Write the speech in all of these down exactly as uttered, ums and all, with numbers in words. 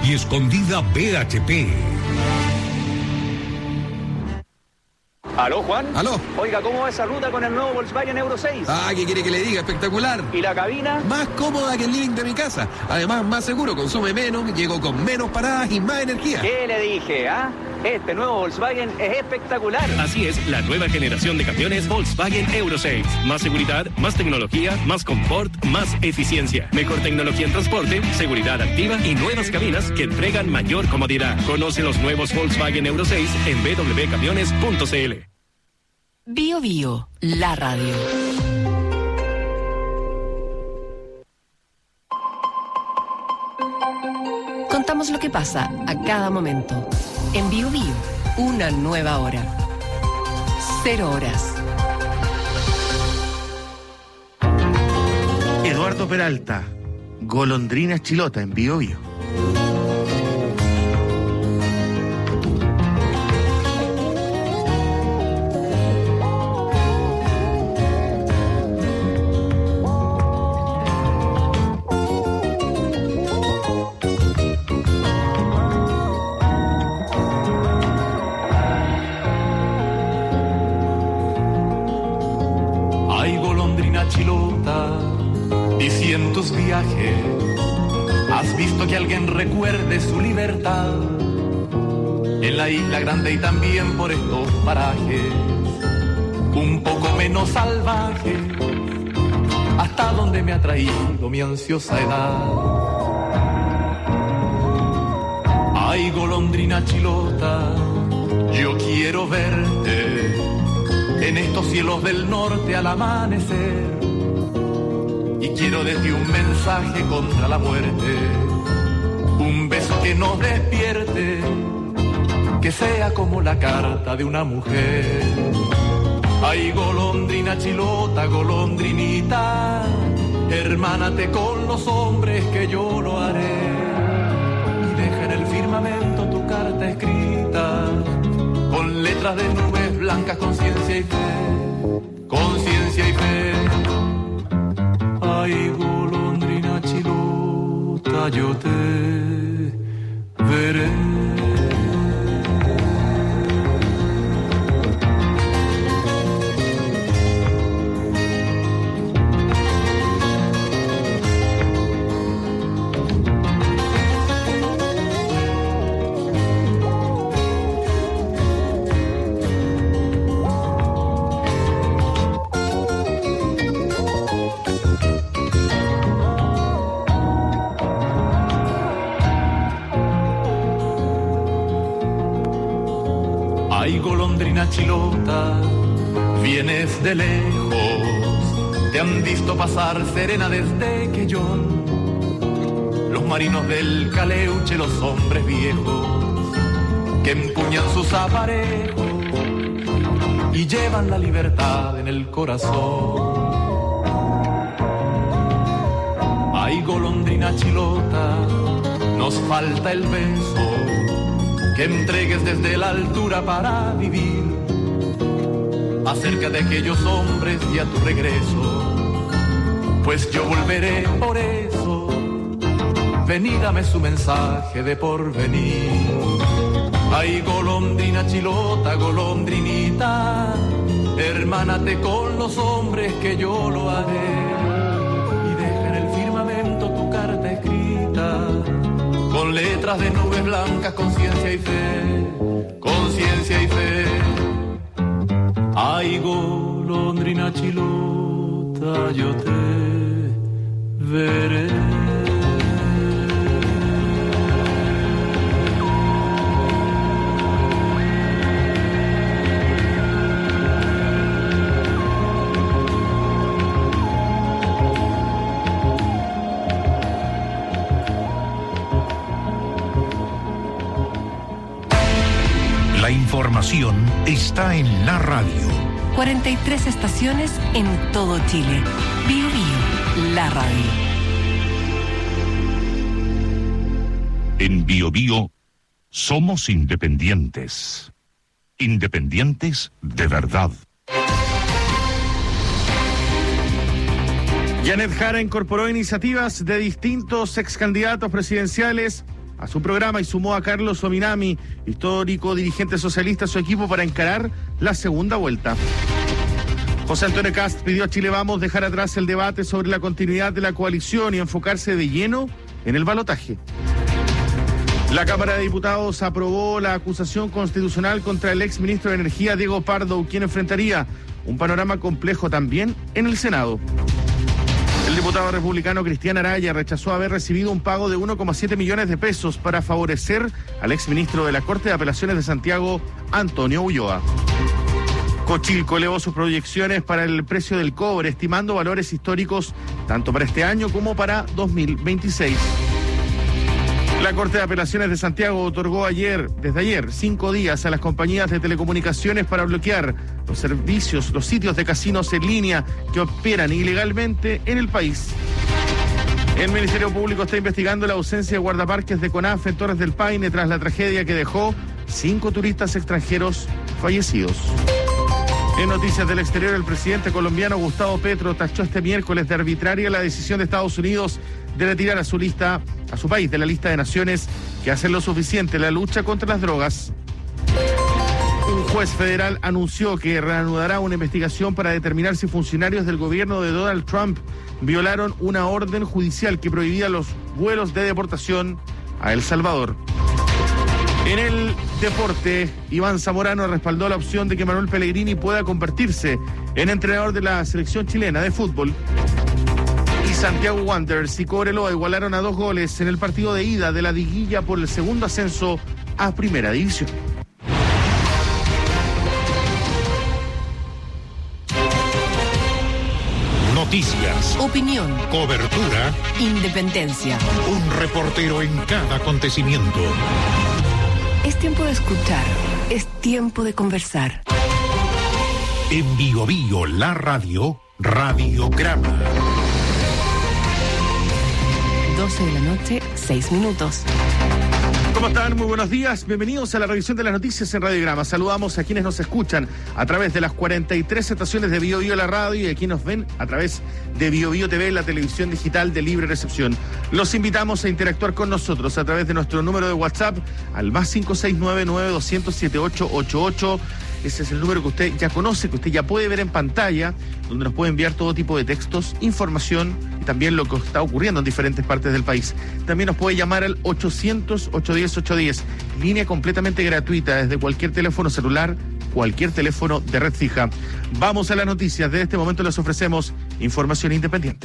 y Escondida B H P. ¿Aló, Juan? ¿Aló? Oiga, ¿cómo va esa ruta con el nuevo Volkswagen Euro seis? Ah, ¿qué quiere que le diga? Espectacular. ¿Y la cabina? Más cómoda que el living de mi casa. Además, más seguro, consume menos, llego con menos paradas y más energía. ¿Qué le dije, ah? Este nuevo Volkswagen es espectacular. Así es, la nueva generación de camiones Volkswagen Euro seis. Más seguridad, más tecnología, más confort, más eficiencia. Mejor tecnología en transporte, seguridad activa y nuevas cabinas que entregan mayor comodidad. Conoce los nuevos Volkswagen Euro seis en b w camiones punto c l. Bio Bio, la radio. Contamos lo que pasa a cada momento. En Bio Bio, una nueva hora. Cero horas. Eduardo Peralta, Golondrina Chilota en Bio Bio. Has visto que alguien recuerde su libertad en la isla grande y también por estos parajes un poco menos salvaje, hasta donde me ha traído mi ansiosa edad. Ay, golondrina chilota, yo quiero verte en estos cielos del norte al amanecer. Y quiero desde un mensaje contra la muerte, un beso que nos despierte, que sea como la carta de una mujer. Ay, golondrina chilota, golondrinita, hermánate con los hombres que yo lo haré. Y deja en el firmamento tu carta escrita, con letras de nubes blancas, conciencia y fe, conciencia y fe. Ay, golondrina chilota, yo te veré. Chilota, vienes de lejos, te han visto pasar serena desde que yo, los marinos del Caleuche, los hombres viejos, que empuñan sus aparejos y llevan la libertad en el corazón. Ay, golondrina chilota, nos falta el beso que entregues desde la altura para vivir, acerca de aquellos hombres y a tu regreso, pues yo volveré por eso. Vení, dame su mensaje de porvenir. Ay, golondrina chilota, golondrinita, hermánate con los hombres que yo lo haré. Y deja en el firmamento tu carta escrita, con letras de nubes blancas, conciencia y fe, conciencia y fe. Ay, golondrina chilota, yo te veré. La información está en la radio. cuarenta y tres estaciones en todo Chile. Bio Bio, la radio. En Bio Bio somos independientes. Independientes de verdad. Janet Jara incorporó iniciativas de distintos excandidatos presidenciales a su programa y sumó a Carlos Ominami, histórico dirigente socialista, a su equipo para encarar la segunda vuelta. José Antonio Kast pidió a Chile Vamos dejar atrás el debate sobre la continuidad de la coalición y enfocarse de lleno en el balotaje. La Cámara de Diputados aprobó la acusación constitucional contra el exministro de Energía, Diego Pardo, quien enfrentaría un panorama complejo también en el Senado. El diputado republicano Cristian Araya rechazó haber recibido un pago de uno coma siete millones de pesos para favorecer al exministro de la Corte de Apelaciones de Santiago, Antonio Ulloa. Cochilco elevó sus proyecciones para el precio del cobre, estimando valores históricos tanto para este año como para dos mil veintiséis. La Corte de Apelaciones de Santiago otorgó ayer, desde ayer, cinco días a las compañías de telecomunicaciones para bloquear los servicios, los sitios de casinos en línea que operan ilegalmente en el país. El Ministerio Público está investigando la ausencia de guardaparques de CONAF en Torres del Paine tras la tragedia que dejó cinco turistas extranjeros fallecidos. En noticias del exterior, el presidente colombiano Gustavo Petro tachó este miércoles de arbitraria la decisión de Estados Unidos de retirar a su lista, a su país de la lista de naciones que hacen lo suficiente en la lucha contra las drogas. Un juez federal anunció que reanudará una investigación para determinar si funcionarios del gobierno de Donald Trump violaron una orden judicial que prohibía los vuelos de deportación a El Salvador. En el deporte, Iván Zamorano respaldó la opción de que Manuel Pellegrini pueda convertirse en entrenador de la selección chilena de fútbol. Y Santiago Wanderers y Cobreloa igualaron a dos goles en el partido de ida de la liguilla por el segundo ascenso a Primera División. Noticias, Opinión, cobertura, independencia. un reportero en cada acontecimiento. Es tiempo de escuchar, es tiempo de conversar. En Bio Bio, la radio, Radiograma. doce de la noche, seis minutos. ¿Cómo están? Muy buenos días. Bienvenidos a la revisión de las noticias en Radiograma. Saludamos a quienes nos escuchan a través de las cuarenta y tres estaciones de Bio Bio la radio y a quienes nos ven a través de Bio Bio T V, la televisión digital de libre recepción. Los invitamos a interactuar con nosotros a través de nuestro número de WhatsApp al más cinco seis nueve, nueve dos cero cero, siete ocho ocho ocho. Ese es el número que usted ya conoce, que usted ya puede ver en pantalla, donde nos puede enviar todo tipo de textos, información y también lo que está ocurriendo en diferentes partes del país. También nos puede llamar al ochocientos, ochocientos diez, ochocientos diez, línea completamente gratuita desde cualquier teléfono celular, cualquier teléfono de red fija. Vamos a las noticias. De este momento les ofrecemos información independiente.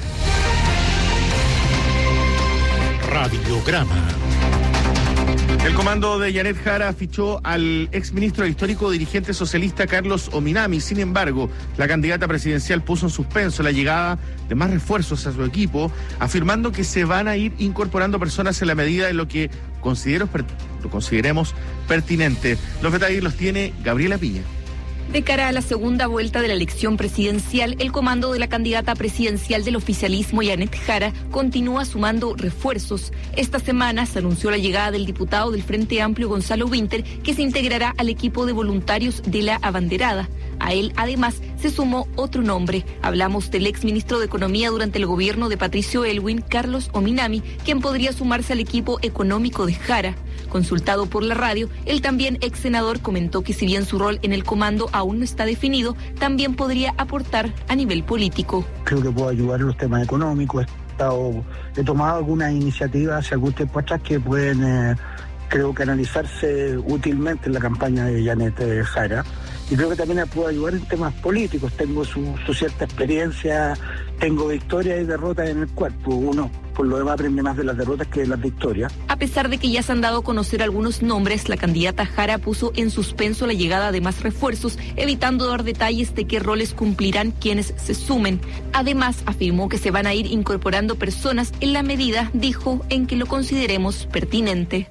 Radiograma. El comando de Janet Jara fichó al exministro histórico dirigente socialista Carlos Ominami. Sin embargo, la candidata presidencial puso en suspenso la llegada de más refuerzos a su equipo, afirmando que se van a ir incorporando personas en la medida de lo que considero, lo consideremos pertinente. Los detalles los tiene Gabriela Piña. De cara a la segunda vuelta de la elección presidencial, el comando de la candidata presidencial del oficialismo, Janet Jara, continúa sumando refuerzos. Esta semana se anunció la llegada del diputado del Frente Amplio, Gonzalo Winter, que se integrará al equipo de voluntarios de la abanderada. A él, además, se sumó otro nombre. Hablamos del exministro de Economía durante el gobierno de Patricio Aylwin, Carlos Ominami, quien podría sumarse al equipo económico de Jara. Consultado por la radio, el también ex senador comentó que si bien su rol en el comando aún no está definido, también podría aportar a nivel político. Creo que puedo ayudar en los temas económicos. He, estado, he tomado algunas iniciativas hace algún tiempo atrás que pueden, eh, creo que analizarse útilmente en la campaña de Janet eh, Jara. Y creo que también me puedo ayudar en temas políticos. Tengo su, su cierta experiencia, tengo victorias y derrotas en el cuerpo. Uno, por lo demás, aprende más de las derrotas que de las victorias. A pesar de que ya se han dado a conocer algunos nombres, la candidata Jara puso en suspenso la llegada de más refuerzos, evitando dar detalles de qué roles cumplirán quienes se sumen. Además, afirmó que se van a ir incorporando personas en la medida, dijo, en que lo consideremos pertinente.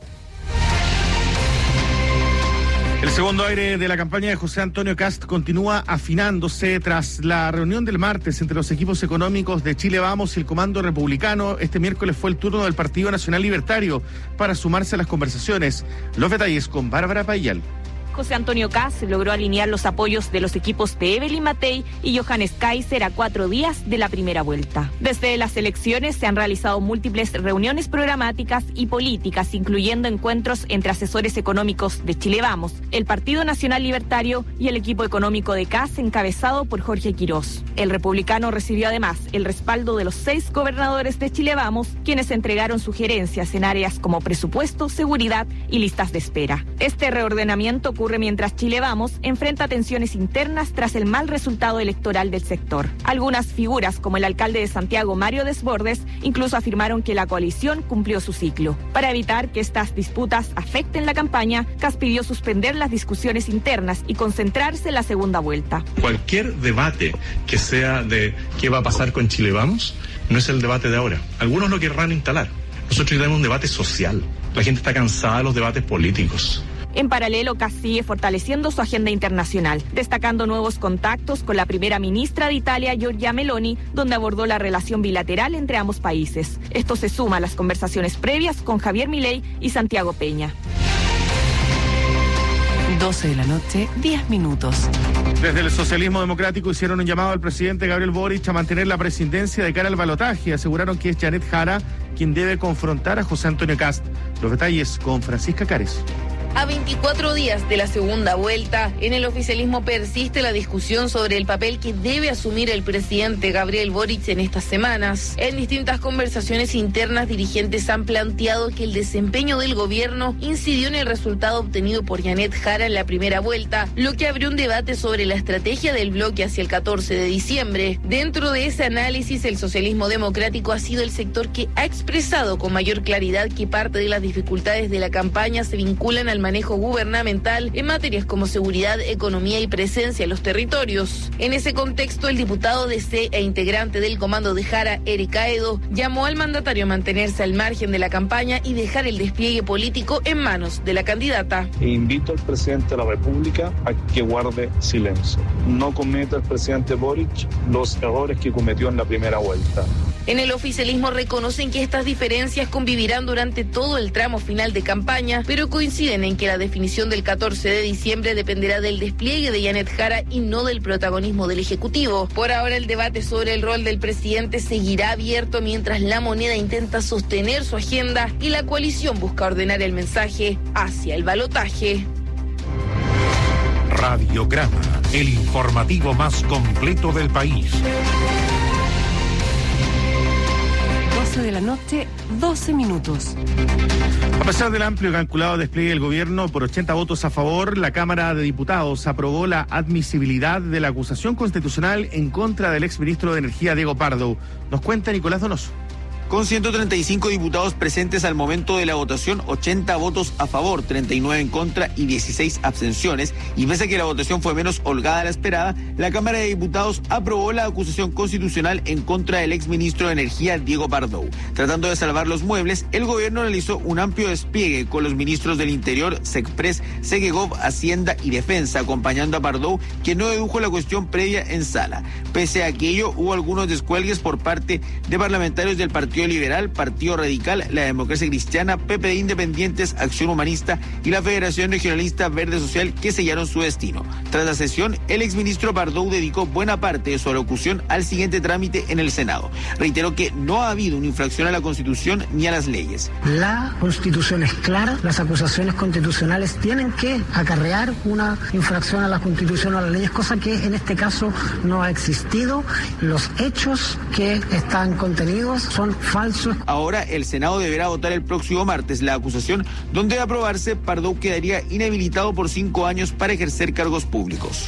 El segundo aire de la campaña de José Antonio Kast continúa afinándose tras la reunión del martes entre los equipos económicos de Chile Vamos y el Comando Republicano. Este miércoles fue el turno del Partido Nacional Libertario para sumarse a las conversaciones. Los detalles con Bárbara Payal. José Antonio Kast logró alinear los apoyos de los equipos de Evelyn Matei y Johannes Kaiser a cuatro días de la primera vuelta. Desde las elecciones se han realizado múltiples reuniones programáticas y políticas, incluyendo encuentros entre asesores económicos de Chile Vamos, el Partido Nacional Libertario y el equipo económico de Kast encabezado por Jorge Quirós. El republicano recibió además el respaldo de los seis gobernadores de Chile Vamos, quienes entregaron sugerencias en áreas como presupuesto, seguridad y listas de espera. Este reordenamiento ocurre mientras Chile Vamos enfrenta tensiones internas tras el mal resultado electoral del sector. Algunas figuras, como el alcalde de Santiago, Mario Desbordes, incluso afirmaron que la coalición cumplió su ciclo. Para evitar que estas disputas afecten la campaña, Kast pidió suspender las discusiones internas y concentrarse en la segunda vuelta. Cualquier debate que sea de qué va a pasar con Chile Vamos no es el debate de ahora. Algunos lo querrán instalar. Nosotros tenemos un debate social. La gente está cansada de los debates políticos. En paralelo, Kast sigue fortaleciendo su agenda internacional, destacando nuevos contactos con la primera ministra de Italia, Giorgia Meloni, donde abordó la relación bilateral entre ambos países. Esto se suma a las conversaciones previas con Javier Milei y Santiago Peña. doce de la noche, diez minutos. Desde el socialismo democrático hicieron un llamado al presidente Gabriel Boric a mantener la presidencia de cara al balotaje. Aseguraron que es Janet Jara quien debe confrontar a José Antonio Kast. Los detalles con Francisca Cares. A veinticuatro días de la segunda vuelta, en el oficialismo persiste la discusión sobre el papel que debe asumir el presidente Gabriel Boric en estas semanas. En distintas conversaciones internas, dirigentes han planteado que el desempeño del gobierno incidió en el resultado obtenido por Janet Jara en la primera vuelta, lo que abrió un debate sobre la estrategia del bloque hacia el catorce de diciembre. Dentro de ese análisis, el socialismo democrático ha sido el sector que ha expresado con mayor claridad que parte de las dificultades de la campaña se vinculan al manejo gubernamental en materias como seguridad, economía y presencia en los territorios. En ese contexto, el diputado D C e integrante del comando de Jara, Eric Aedo, llamó al mandatario a mantenerse al margen de la campaña y dejar el despliegue político en manos de la candidata. E invito al presidente de la República a que guarde silencio. No cometa el presidente Boric los errores que cometió en la primera vuelta. En el oficialismo reconocen que estas diferencias convivirán durante todo el tramo final de campaña, pero coinciden en que la definición del catorce de diciembre dependerá del despliegue de Janet Jara y no del protagonismo del Ejecutivo. Por ahora, el debate sobre el rol del presidente seguirá abierto mientras la moneda intenta sostener su agenda y la coalición busca ordenar el mensaje hacia el balotaje. Radiograma, el informativo más completo del país. de la noche, doce minutos. A pesar del amplio y calculado despliegue del gobierno, por ochenta votos a favor, la Cámara de Diputados aprobó la admisibilidad de la acusación constitucional en contra del exministro de Energía, Diego Pardo. Nos cuenta Nicolás Donoso. Con ciento treinta y cinco diputados presentes al momento de la votación, ochenta votos a favor, treinta y nueve en contra y dieciséis abstenciones, y pese a que la votación fue menos holgada de la esperada, la Cámara de Diputados aprobó la acusación constitucional en contra del exministro de Energía, Diego Pardo. Tratando de salvar los muebles, el gobierno realizó un amplio despliegue con los ministros del Interior, SECPRES, SEGEGOV, Hacienda y Defensa, acompañando a Pardo, quien no dedujo la cuestión previa en sala. Pese a aquello, hubo algunos descuelgues por parte de parlamentarios del Partido Liberal, Partido Radical, la Democracia Cristiana, P P D Independientes, Acción Humanista y la Federación Regionalista Verde Social, que sellaron su destino. Tras la sesión, el exministro Pardo dedicó buena parte de su alocución al siguiente trámite en el Senado. Reiteró que no ha habido una infracción a la Constitución ni a las leyes. La Constitución es clara, las acusaciones constitucionales tienen que acarrear una infracción a la Constitución o a las leyes, cosa que en este caso no ha existido. Los hechos que están contenidos son falsos. Ahora el Senado deberá votar el próximo martes la acusación, donde de aprobarse, Pardo quedaría inhabilitado por cinco años para ejercer cargos públicos.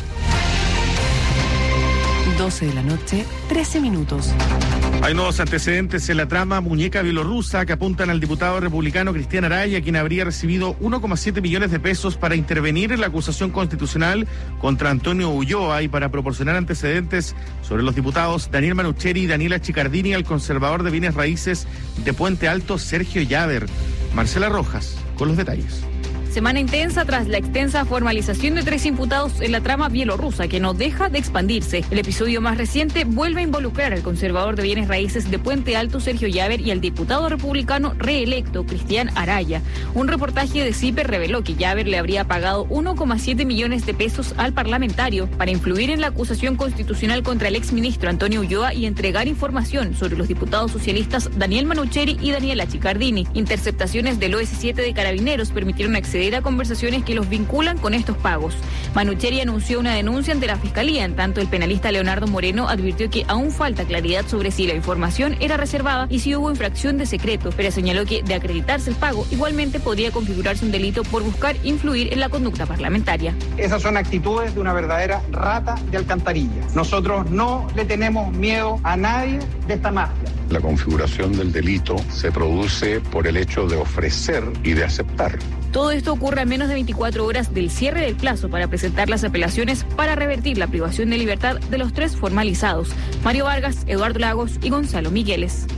doce de la noche, trece minutos. Hay nuevos antecedentes en la trama muñeca bielorrusa que apuntan al diputado republicano Cristian Araya, quien habría recibido uno coma siete millones de pesos para intervenir en la acusación constitucional contra Antonio Ulloa y para proporcionar antecedentes sobre los diputados Daniel Manucheri y Daniela Chicardini al conservador de bienes raíces de Puente Alto, Sergio Llaver. Marcela Rojas, con los detalles. Semana intensa tras la extensa formalización de tres imputados en la trama bielorrusa, que no deja de expandirse. El episodio más reciente vuelve a involucrar al conservador de bienes raíces de Puente Alto, Sergio Llaver, y al diputado republicano reelecto, Cristian Araya. Un reportaje de CIPER reveló que Llaver le habría pagado uno coma siete millones de pesos al parlamentario para influir en la acusación constitucional contra el exministro Antonio Ulloa y entregar información sobre los diputados socialistas Daniel Manucheri y Daniela Chicardini. Interceptaciones del O S siete de Carabineros permitieron acceder a conversaciones que los vinculan con estos pagos. Manucheri anunció una denuncia ante la Fiscalía, en tanto el penalista Leonardo Moreno advirtió que aún falta claridad sobre si la información era reservada y si hubo infracción de secreto, pero señaló que de acreditarse el pago igualmente podría configurarse un delito por buscar influir en la conducta parlamentaria. Esas son actitudes de una verdadera rata de alcantarilla. Nosotros no le tenemos miedo a nadie de esta mafia. La configuración del delito se produce por el hecho de ofrecer y de aceptar. Todo esto ocurre a menos de veinticuatro horas del cierre del plazo para presentar las apelaciones para revertir la privación de libertad de los tres formalizados: Mario Vargas, Eduardo Lagos y Gonzalo Migueles.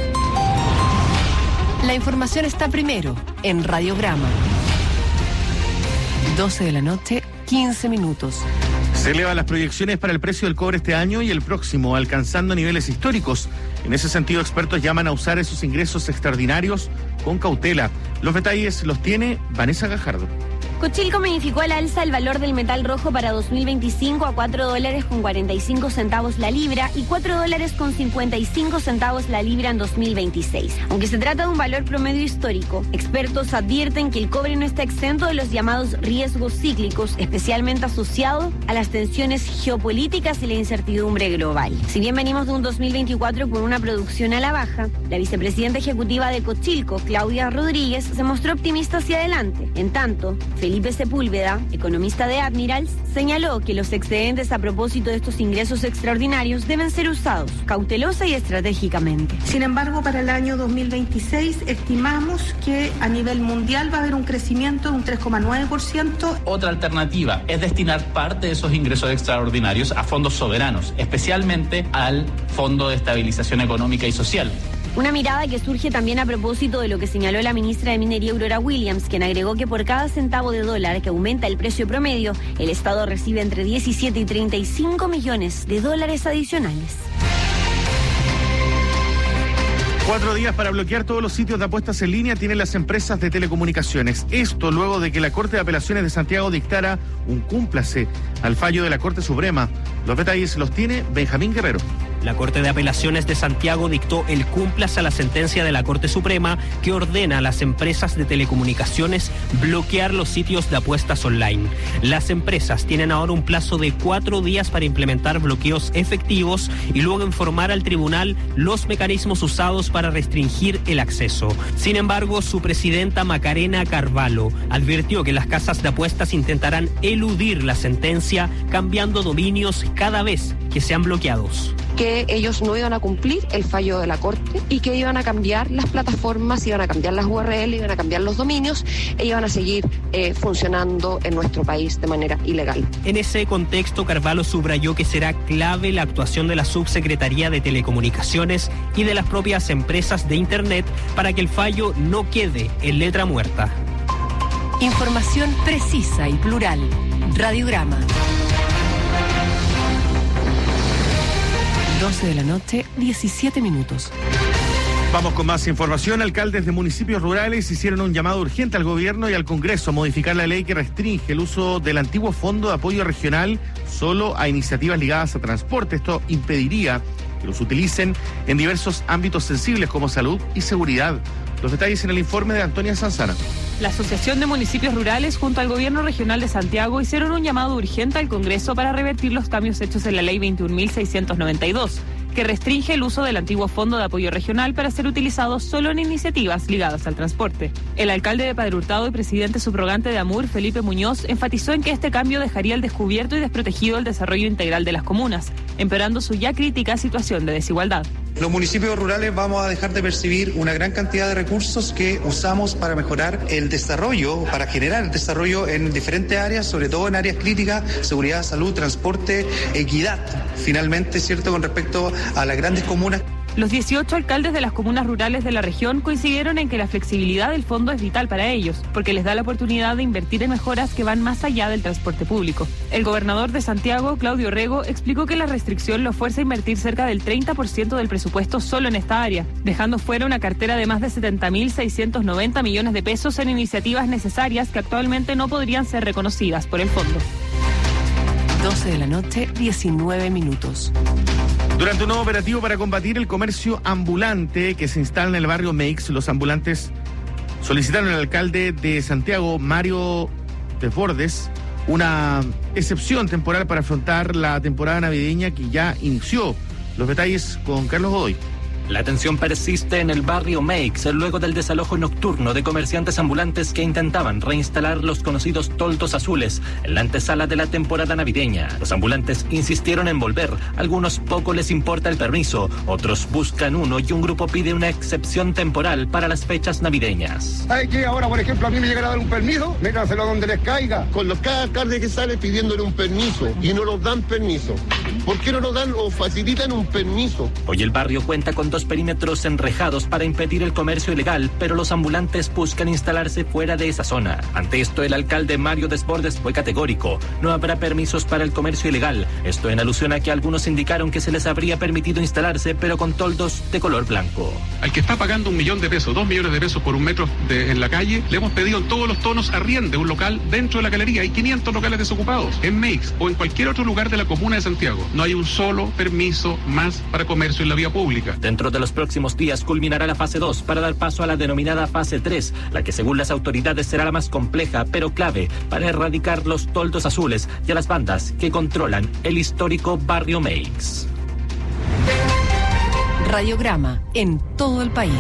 La información está primero en Radiograma. doce de la noche, quince minutos. Se elevan las proyecciones para el precio del cobre este año y el próximo, alcanzando niveles históricos. En ese sentido, expertos llaman a usar esos ingresos extraordinarios con cautela. Los detalles los tiene Vanessa Gajardo. Cochilco modificó al alza el valor del metal rojo para dos mil veinticinco a cuatro dólares con cuarenta y cinco centavos la libra y cuatro dólares con cincuenta y cinco centavos la libra en dos mil veintiséis. Aunque se trata de un valor promedio histórico, expertos advierten que el cobre no está exento de los llamados riesgos cíclicos, especialmente asociado a las tensiones geopolíticas y la incertidumbre global. Si bien venimos de un dos mil veinticuatro con una producción a la baja, la vicepresidenta ejecutiva de Cochilco, Claudia Rodríguez, se mostró optimista hacia adelante. En tanto, Felipe Sepúlveda, economista de Admirals, señaló que los excedentes a propósito de estos ingresos extraordinarios deben ser usados cautelosa y estratégicamente. Sin embargo, para el año dos mil veintiséis estimamos que a nivel mundial va a haber un crecimiento de un tres coma nueve por ciento. Otra alternativa es destinar parte de esos ingresos extraordinarios a fondos soberanos, especialmente al Fondo de Estabilización Económica y Social. Una mirada que surge también a propósito de lo que señaló la ministra de Minería, Aurora Williams, quien agregó que por cada centavo de dólar que aumenta el precio promedio, el Estado recibe entre diecisiete y treinta y cinco millones de dólares adicionales. Cuatro días para bloquear todos los sitios de apuestas en línea tienen las empresas de telecomunicaciones. Esto luego de que la Corte de Apelaciones de Santiago dictara un cúmplice al fallo de la Corte Suprema. Los detalles los tiene Benjamín Guerrero. La Corte de Apelaciones de Santiago dictó el cúmplice a la sentencia de la Corte Suprema que ordena a las empresas de telecomunicaciones bloquear los sitios de apuestas online. Las empresas tienen ahora un plazo de cuatro días para implementar bloqueos efectivos y luego informar al tribunal los mecanismos usados para restringir el acceso. Sin embargo, su presidenta Macarena Carvalho advirtió que las casas de apuestas intentarán eludir la sentencia cambiando dominios cada vez que sean bloqueados. Que ellos no iban a cumplir el fallo de la Corte y que iban a cambiar las plataformas, iban a cambiar las U R L, iban a cambiar los dominios e iban a seguir eh, funcionando en nuestro país de manera ilegal. En ese contexto, Carvalho subrayó que será clave la actuación de la Subsecretaría de Telecomunicaciones y de las propias empresas de Internet para que el fallo no quede en letra muerta. Información precisa y plural. Radiograma. doce de la noche, diecisiete minutos. Vamos con más información. Alcaldes de municipios rurales hicieron un llamado urgente al gobierno y al Congreso a modificar la ley que restringe el uso del antiguo Fondo de Apoyo Regional solo a iniciativas ligadas a transporte. Esto impediría que los utilicen en diversos ámbitos sensibles como salud y seguridad. Los detalles en el informe de Antonia Sanzana. La Asociación de Municipios Rurales junto al Gobierno Regional de Santiago hicieron un llamado urgente al Congreso para revertir los cambios hechos en la Ley veintiún mil seiscientos noventa y dos, que restringe el uso del antiguo Fondo de Apoyo Regional para ser utilizado solo en iniciativas ligadas al transporte. El alcalde de Padre Hurtado y presidente subrogante de AMUR, Felipe Muñoz, enfatizó en que este cambio dejaría al descubierto y desprotegido el desarrollo integral de las comunas, empeorando su ya crítica situación de desigualdad. Los municipios rurales vamos a dejar de percibir una gran cantidad de recursos que usamos para mejorar el desarrollo, para generar el desarrollo en diferentes áreas, sobre todo en áreas críticas, seguridad, salud, transporte, equidad, finalmente, ¿cierto?, con respecto a las grandes comunas. Los dieciocho alcaldes de las comunas rurales de la región coincidieron en que la flexibilidad del fondo es vital para ellos, porque les da la oportunidad de invertir en mejoras que van más allá del transporte público. El gobernador de Santiago, Claudio Rego, explicó que la restricción lo fuerza a invertir cerca del treinta por ciento del presupuesto solo en esta área, dejando fuera una cartera de más de setenta mil seiscientos noventa millones de pesos en iniciativas necesarias que actualmente no podrían ser reconocidas por el fondo. doce de la noche, diecinueve minutos. Durante un nuevo operativo para combatir el comercio ambulante que se instala en el barrio Meix, los ambulantes solicitaron al alcalde de Santiago, Mario Desbordes, una excepción temporal para afrontar la temporada navideña que ya inició. Los detalles con Carlos Godoy. La tensión persiste en el barrio Meix luego del desalojo nocturno de comerciantes ambulantes que intentaban reinstalar los conocidos toldos azules en la antesala de la temporada navideña. Los ambulantes insistieron en volver. Algunos poco les importa el permiso, otros buscan uno y un grupo pide una excepción temporal para las fechas navideñas. Hay que ahora, por ejemplo, a mí me llegará a dar un permiso, métanselo donde les caiga. Con los cada alcalde que sale pidiéndole un permiso y no nos dan permiso. ¿Por qué no nos dan o facilitan un permiso? Hoy el barrio cuenta con dos perímetros enrejados para impedir el comercio ilegal, pero los ambulantes buscan instalarse fuera de esa zona. Ante esto, el alcalde Mario Desbordes fue categórico. No habrá permisos para el comercio ilegal. Esto en alusión a que algunos indicaron que se les habría permitido instalarse, pero con toldos de color blanco. Al que está pagando un millón de pesos, dos millones de pesos por un metro de, en la calle, le hemos pedido en todos los tonos arriende un local dentro de la galería. Hay quinientos locales desocupados en Meix o en cualquier otro lugar de la comuna de Santiago. No hay un solo permiso más para comercio en la vía pública. Dentro de los próximos días culminará la fase dos para dar paso a la denominada fase tres, la que según las autoridades será la más compleja, pero clave para erradicar los toldos azules y a las bandas que controlan el histórico barrio Meix. Radiograma en todo el país.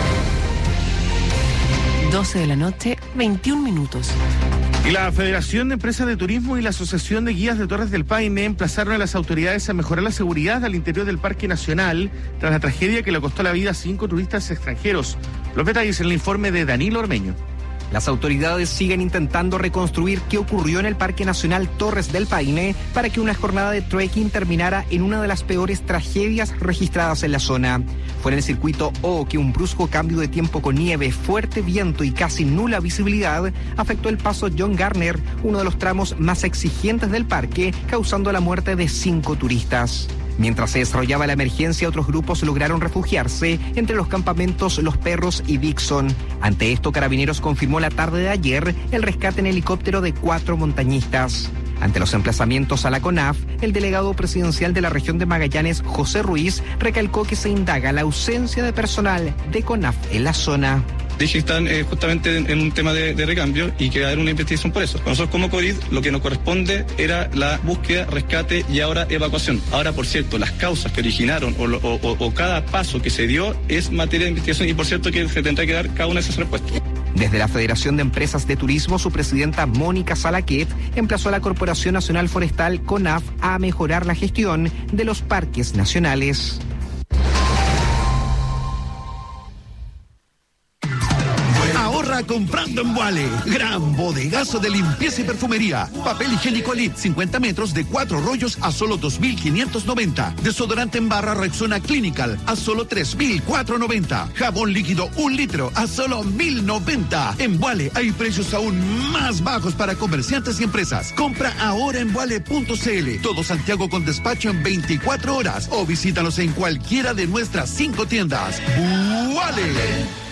doce de la noche, veintiún minutos. Y la Federación de Empresas de Turismo y la Asociación de Guías de Torres del Paine emplazaron a las autoridades a mejorar la seguridad al interior del Parque Nacional tras la tragedia que le costó la vida a cinco turistas extranjeros. Los detalles en el informe de Danilo Ormeño. Las autoridades siguen intentando reconstruir qué ocurrió en el Parque Nacional Torres del Paine para que una jornada de trekking terminara en una de las peores tragedias registradas en la zona. Fue en el circuito O que un brusco cambio de tiempo con nieve, fuerte viento y casi nula visibilidad afectó el paso John Garner, uno de los tramos más exigentes del parque, causando la muerte de cinco turistas. Mientras se desarrollaba la emergencia, otros grupos lograron refugiarse entre los campamentos Los Perros y Dixon. Ante esto, Carabineros confirmó la tarde de ayer el rescate en helicóptero de cuatro montañistas. Ante los emplazamientos a la CONAF, el delegado presidencial de la región de Magallanes, José Ruiz, recalcó que se indaga la ausencia de personal de CONAF en la zona. Dije que están eh, justamente en, en un tema de, de recambio y que va a haber una investigación por eso. Nosotros como COVID lo que nos corresponde era la búsqueda, rescate y ahora evacuación. Ahora, por cierto, las causas que originaron o, o, o, o cada paso que se dio es materia de investigación y por cierto que se tendrá que dar cada una de esas respuestas. Desde la Federación de Empresas de Turismo, su presidenta Mónica Salaquet emplazó a la Corporación Nacional Forestal CONAF a mejorar la gestión de los parques nacionales. Comprando en Vuale. Gran bodegazo de limpieza y perfumería. Papel higiénico Elite cincuenta metros de cuatro rollos a solo dos mil quinientos noventa. Desodorante en barra Rexona Clinical a solo tres mil cuatrocientos noventa. Jabón líquido un litro a solo mil noventa. En Vuale hay precios aún más bajos para comerciantes y empresas. Compra ahora en vuale punto c l. Todo Santiago con despacho en veinticuatro horas o visítanos en cualquiera de nuestras cinco tiendas. Vuale.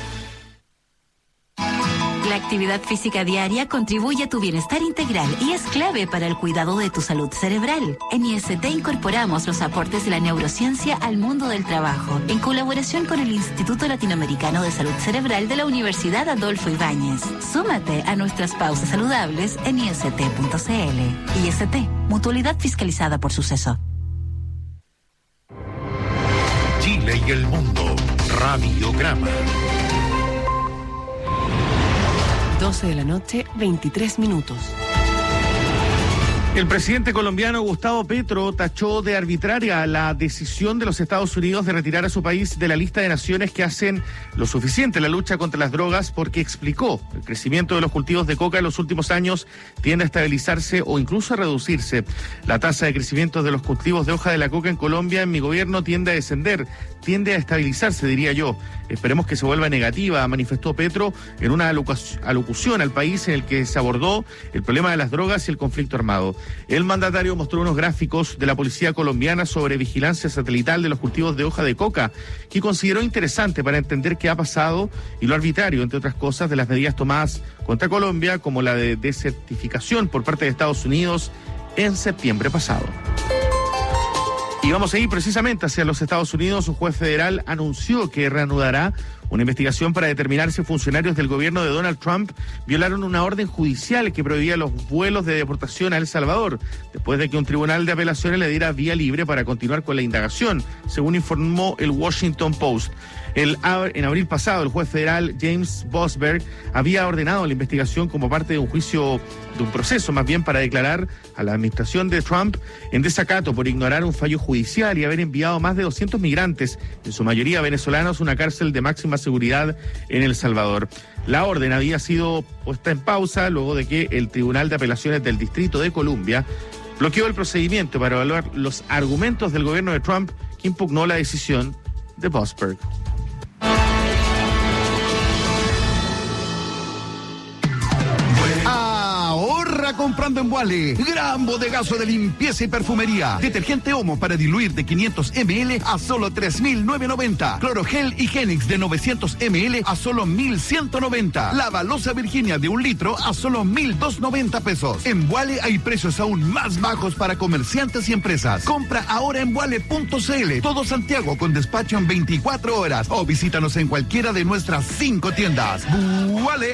La actividad física diaria contribuye a tu bienestar integral y es clave para el cuidado de tu salud cerebral. En I S T incorporamos los aportes de la neurociencia al mundo del trabajo, en colaboración con el Instituto Latinoamericano de Salud Cerebral de la Universidad Adolfo Ibáñez. Súmate a nuestras pausas saludables en i s t punto c l. I S T, mutualidad fiscalizada por Suceso. Chile y el mundo. Radiograma. doce de la noche, veintitrés minutos. El presidente colombiano Gustavo Petro tachó de arbitraria la decisión de los Estados Unidos de retirar a su país de la lista de naciones que hacen lo suficiente en la lucha contra las drogas, porque explicó el crecimiento de los cultivos de coca en los últimos años tiende a estabilizarse o incluso a reducirse. La tasa de crecimiento de los cultivos de hoja de la coca en Colombia en mi gobierno tiende a descender, tiende a estabilizarse, diría yo. Esperemos que se vuelva negativa, manifestó Petro en una alocución al país en el que se abordó el problema de las drogas y el conflicto armado. El mandatario mostró unos gráficos de la policía colombiana sobre vigilancia satelital de los cultivos de hoja de coca, que consideró interesante para entender qué ha pasado y lo arbitrario, entre otras cosas, de las medidas tomadas contra Colombia, como la de desertificación por parte de Estados Unidos en septiembre pasado. Y vamos a ir precisamente hacia los Estados Unidos. Un juez federal anunció que reanudará una investigación para determinar si funcionarios del gobierno de Donald Trump violaron una orden judicial que prohibía los vuelos de deportación a El Salvador, después de que un tribunal de apelaciones le diera vía libre para continuar con la indagación, según informó el Washington Post. El, en abril pasado, el juez federal James Boasberg había ordenado la investigación como parte de un juicio, de un proceso más bien, para declarar a la administración de Trump en desacato por ignorar un fallo judicial y haber enviado a más de doscientos migrantes, en su mayoría venezolanos, a una cárcel de máxima seguridad en El Salvador. La orden había sido puesta en pausa luego de que el Tribunal de Apelaciones del Distrito de Columbia bloqueó el procedimiento para evaluar los argumentos del gobierno de Trump, que impugnó la decisión de Boasberg. Comprando en Vuale, gran bodegazo de limpieza y perfumería. Detergente Omo para diluir de quinientos mililitros a solo tres mil novecientos noventa. Clorogel Higienix de novecientos mililitros a solo mil ciento noventa. La Balosa Virginia de un litro a solo mil doscientos noventa pesos. En Vuale hay precios aún más bajos para comerciantes y empresas. Compra ahora en vuale punto c l. Todo Santiago con despacho en veinticuatro horas. O visítanos en cualquiera de nuestras cinco tiendas. Vuale.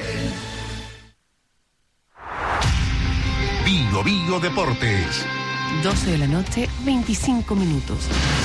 Bio Bio Deportes. doce de la noche, veinticinco minutos.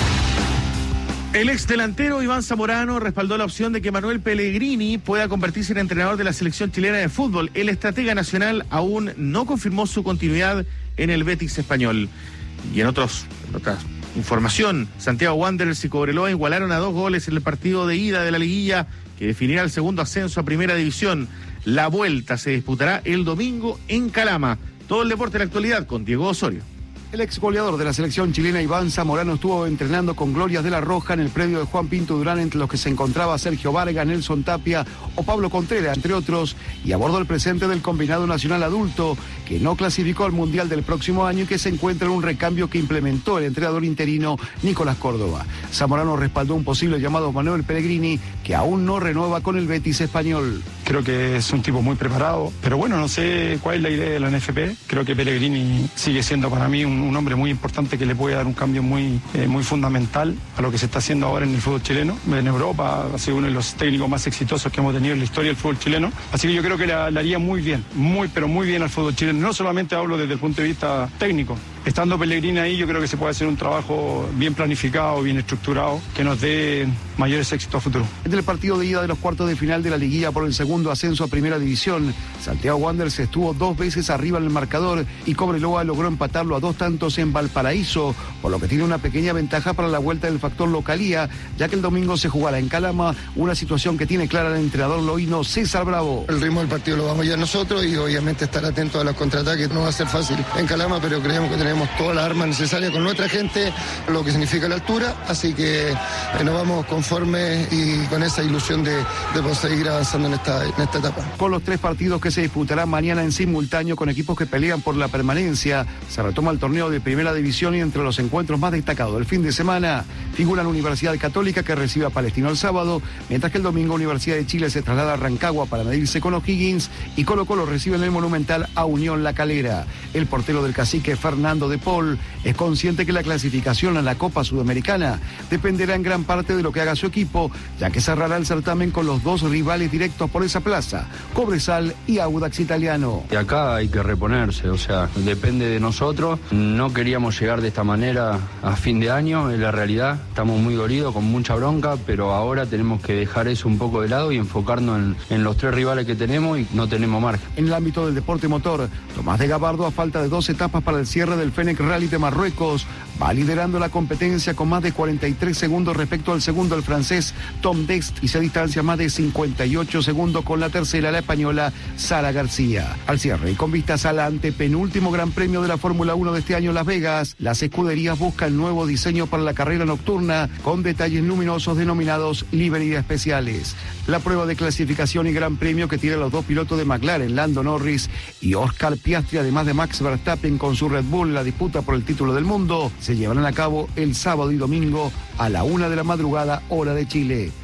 El ex delantero Iván Zamorano respaldó la opción de que Manuel Pellegrini pueda convertirse en entrenador de la selección chilena de fútbol. El estratega nacional aún no confirmó su continuidad en el Betis español. Y en otros, en otras información, Santiago Wanderers y Cobreloa igualaron a dos goles en el partido de ida de la liguilla que definirá el segundo ascenso a Primera División. La vuelta se disputará el domingo en Calama. Todo el deporte de la actualidad con Diego Osorio. El ex goleador de la selección chilena Iván Zamorano estuvo entrenando con Glorias de la Roja en el predio de Juan Pinto Durán, entre los que se encontraba Sergio Vargas, Nelson Tapia o Pablo Contreras, entre otros, y abordó el presente del combinado nacional adulto, que no clasificó al Mundial del próximo año y que se encuentra en un recambio que implementó el entrenador interino Nicolás Córdoba. Zamorano respaldó un posible llamado Manuel Pellegrini, que aún no renueva con el Betis español. Creo que es un tipo muy preparado, pero bueno, no sé cuál es la idea de la N F P. Creo que Pellegrini sigue siendo para mí un un hombre muy importante que le puede dar un cambio muy, eh, muy fundamental a lo que se está haciendo ahora en el fútbol chileno. En Europa ha sido uno de los técnicos más exitosos que hemos tenido en la historia del fútbol chileno. Así que yo creo que le, le haría muy bien, muy pero muy bien al fútbol chileno. No solamente hablo desde el punto de vista técnico. Estando Pellegrini ahí, yo creo que se puede hacer un trabajo bien planificado, bien estructurado, que nos dé mayores éxitos a futuro. En el partido de ida de los cuartos de final de la liguilla por el segundo ascenso a Primera División, Santiago Wanderers estuvo dos veces arriba en el marcador y Cobreloa logró empatarlo a dos tantos en Valparaíso, por lo que tiene una pequeña ventaja para la vuelta del factor localía, ya que el domingo se jugará en Calama, una situación que tiene clara el entrenador loíno César Bravo. El ritmo del partido lo vamos ya nosotros y obviamente estar atentos a los contraataques. No va a ser fácil en Calama, pero creemos que tenemos Tenemos todas las armas necesarias con nuestra gente, lo que significa la altura, así que eh, nos vamos conformes y con esa ilusión de, de poder seguir avanzando en esta, en esta etapa. Con los tres partidos que se disputarán mañana en simultáneo con equipos que pelean por la permanencia, se retoma el torneo de Primera División y entre los encuentros más destacados del fin de semana figura la Universidad Católica, que recibe a Palestino el sábado, mientras que el domingo Universidad de Chile se traslada a Rancagua para medirse con O'Higgins y Colo Colo recibe en el Monumental a Unión La Calera. El portero del Cacique, Fernando Fernando de Paul es consciente que la clasificación a la Copa Sudamericana dependerá en gran parte de lo que haga su equipo, ya que cerrará el certamen con los dos rivales directos por esa plaza, Cobresal y Audax Italiano. Y acá hay que reponerse, o sea, depende de nosotros. No queríamos llegar de esta manera a fin de año, en la realidad estamos muy dolidos, con mucha bronca, pero ahora tenemos que dejar eso un poco de lado y enfocarnos en, en los tres rivales que tenemos y no tenemos margen. En el ámbito del deporte motor, Tomás de Gabardo, a falta de dos etapas para el cierre del Fenech Rally de Marruecos, va liderando la competencia con más de cuarenta y tres segundos respecto al segundo, el francés Tom Dest, y se distancia más de cincuenta y ocho segundos con la tercera, la española Sara García. Al cierre y con vistas al antepenúltimo Gran Premio de la Fórmula uno de este año en Las Vegas, las escuderías buscan nuevo diseño para la carrera nocturna con detalles luminosos denominados Livery especiales. La prueba de clasificación y Gran Premio que tiene los dos pilotos de McLaren, Lando Norris y Oscar Piastri, además de Max Verstappen con su Red Bull, la disputa por el título del mundo, se llevarán a cabo el sábado y domingo a la una de la madrugada, hora de Chile.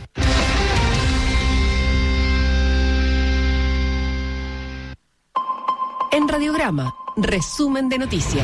En Radiograma, resumen de noticias.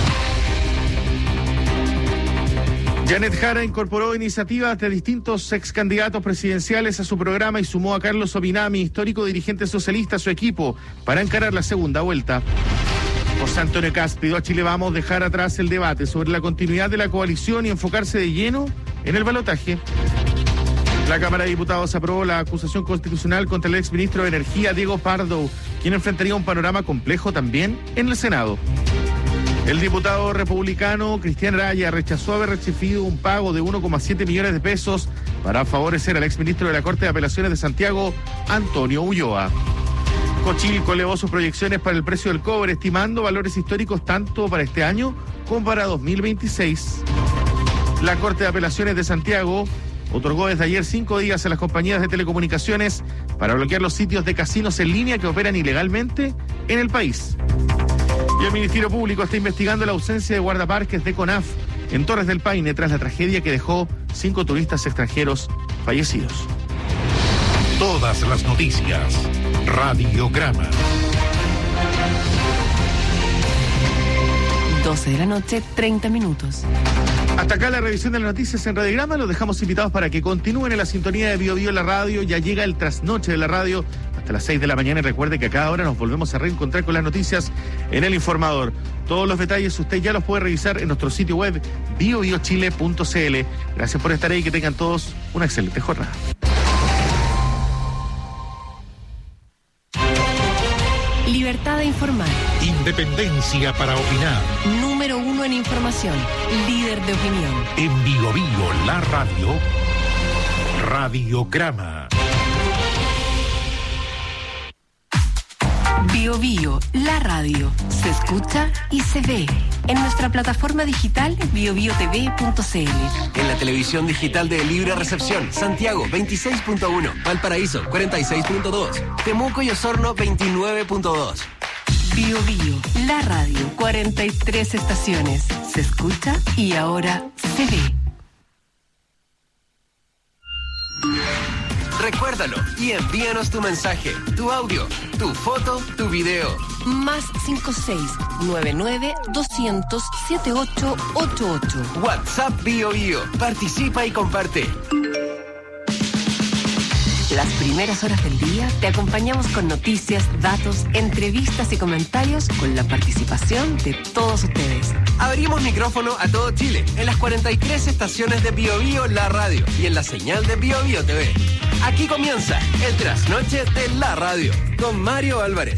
Janet Jara incorporó iniciativas de distintos ex candidatos presidenciales a su programa y sumó a Carlos Ominami, histórico dirigente socialista, a su equipo para encarar la segunda vuelta. José Antonio Kast pidió a Chile Vamos dejar atrás el debate sobre la continuidad de la coalición y enfocarse de lleno en el balotaje. La Cámara de Diputados aprobó la acusación constitucional contra el exministro de Energía, Diego Pardo, quien enfrentaría un panorama complejo también en el Senado. El diputado republicano Cristian Araya rechazó haber recibido un pago de uno coma siete millones de pesos para favorecer al exministro de la Corte de Apelaciones de Santiago, Antonio Ulloa. Cochilco elevó sus proyecciones para el precio del cobre, estimando valores históricos tanto para este año como para dos mil veintiséis. La Corte de Apelaciones de Santiago otorgó desde ayer cinco días a las compañías de telecomunicaciones para bloquear los sitios de casinos en línea que operan ilegalmente en el país. Y el Ministerio Público está investigando la ausencia de guardaparques de CONAF en Torres del Paine tras la tragedia que dejó cinco turistas extranjeros fallecidos. Todas las noticias. Radiograma. doce de la noche, treinta minutos. Hasta acá la revisión de las noticias en Radiograma. Los dejamos invitados para que continúen en la sintonía de Bio Bio en la radio. Ya llega el trasnoche de la radio hasta las seis de la mañana. Y recuerde que a cada hora nos volvemos a reencontrar con las noticias en El Informador. Todos los detalles usted ya los puede revisar en nuestro sitio web bio bio chile punto c l. Gracias por estar ahí y que tengan todos una excelente jornada. Libertad de informar. Independencia para opinar. Número uno en información. Líder de opinión. En Bio Bio, la radio. Radiograma. Bio Bio, la radio. Se escucha y se ve. En nuestra plataforma digital bio bio t v punto c l. En la televisión digital de Libre Recepción, Santiago veintiséis punto uno, Valparaíso cuarenta y seis punto dos, Temuco y Osorno veintinueve punto dos. Bio Bio, la radio. cuarenta y tres estaciones. Se escucha y ahora se ve. Recuérdalo y envíanos tu mensaje, tu audio, tu foto, tu video. Más cinco seis nueve nueve doscientos setenta y ocho ochenta y ocho. WhatsApp Bio Bio. Participa y comparte. Las primeras horas del día te acompañamos con noticias, datos, entrevistas y comentarios con la participación de todos ustedes. Abrimos micrófono a todo Chile en las cuarenta y tres estaciones de Bio Bio la radio y en la señal de Bio Bio T V. Aquí comienza el trasnoche de la radio con Mario Álvarez.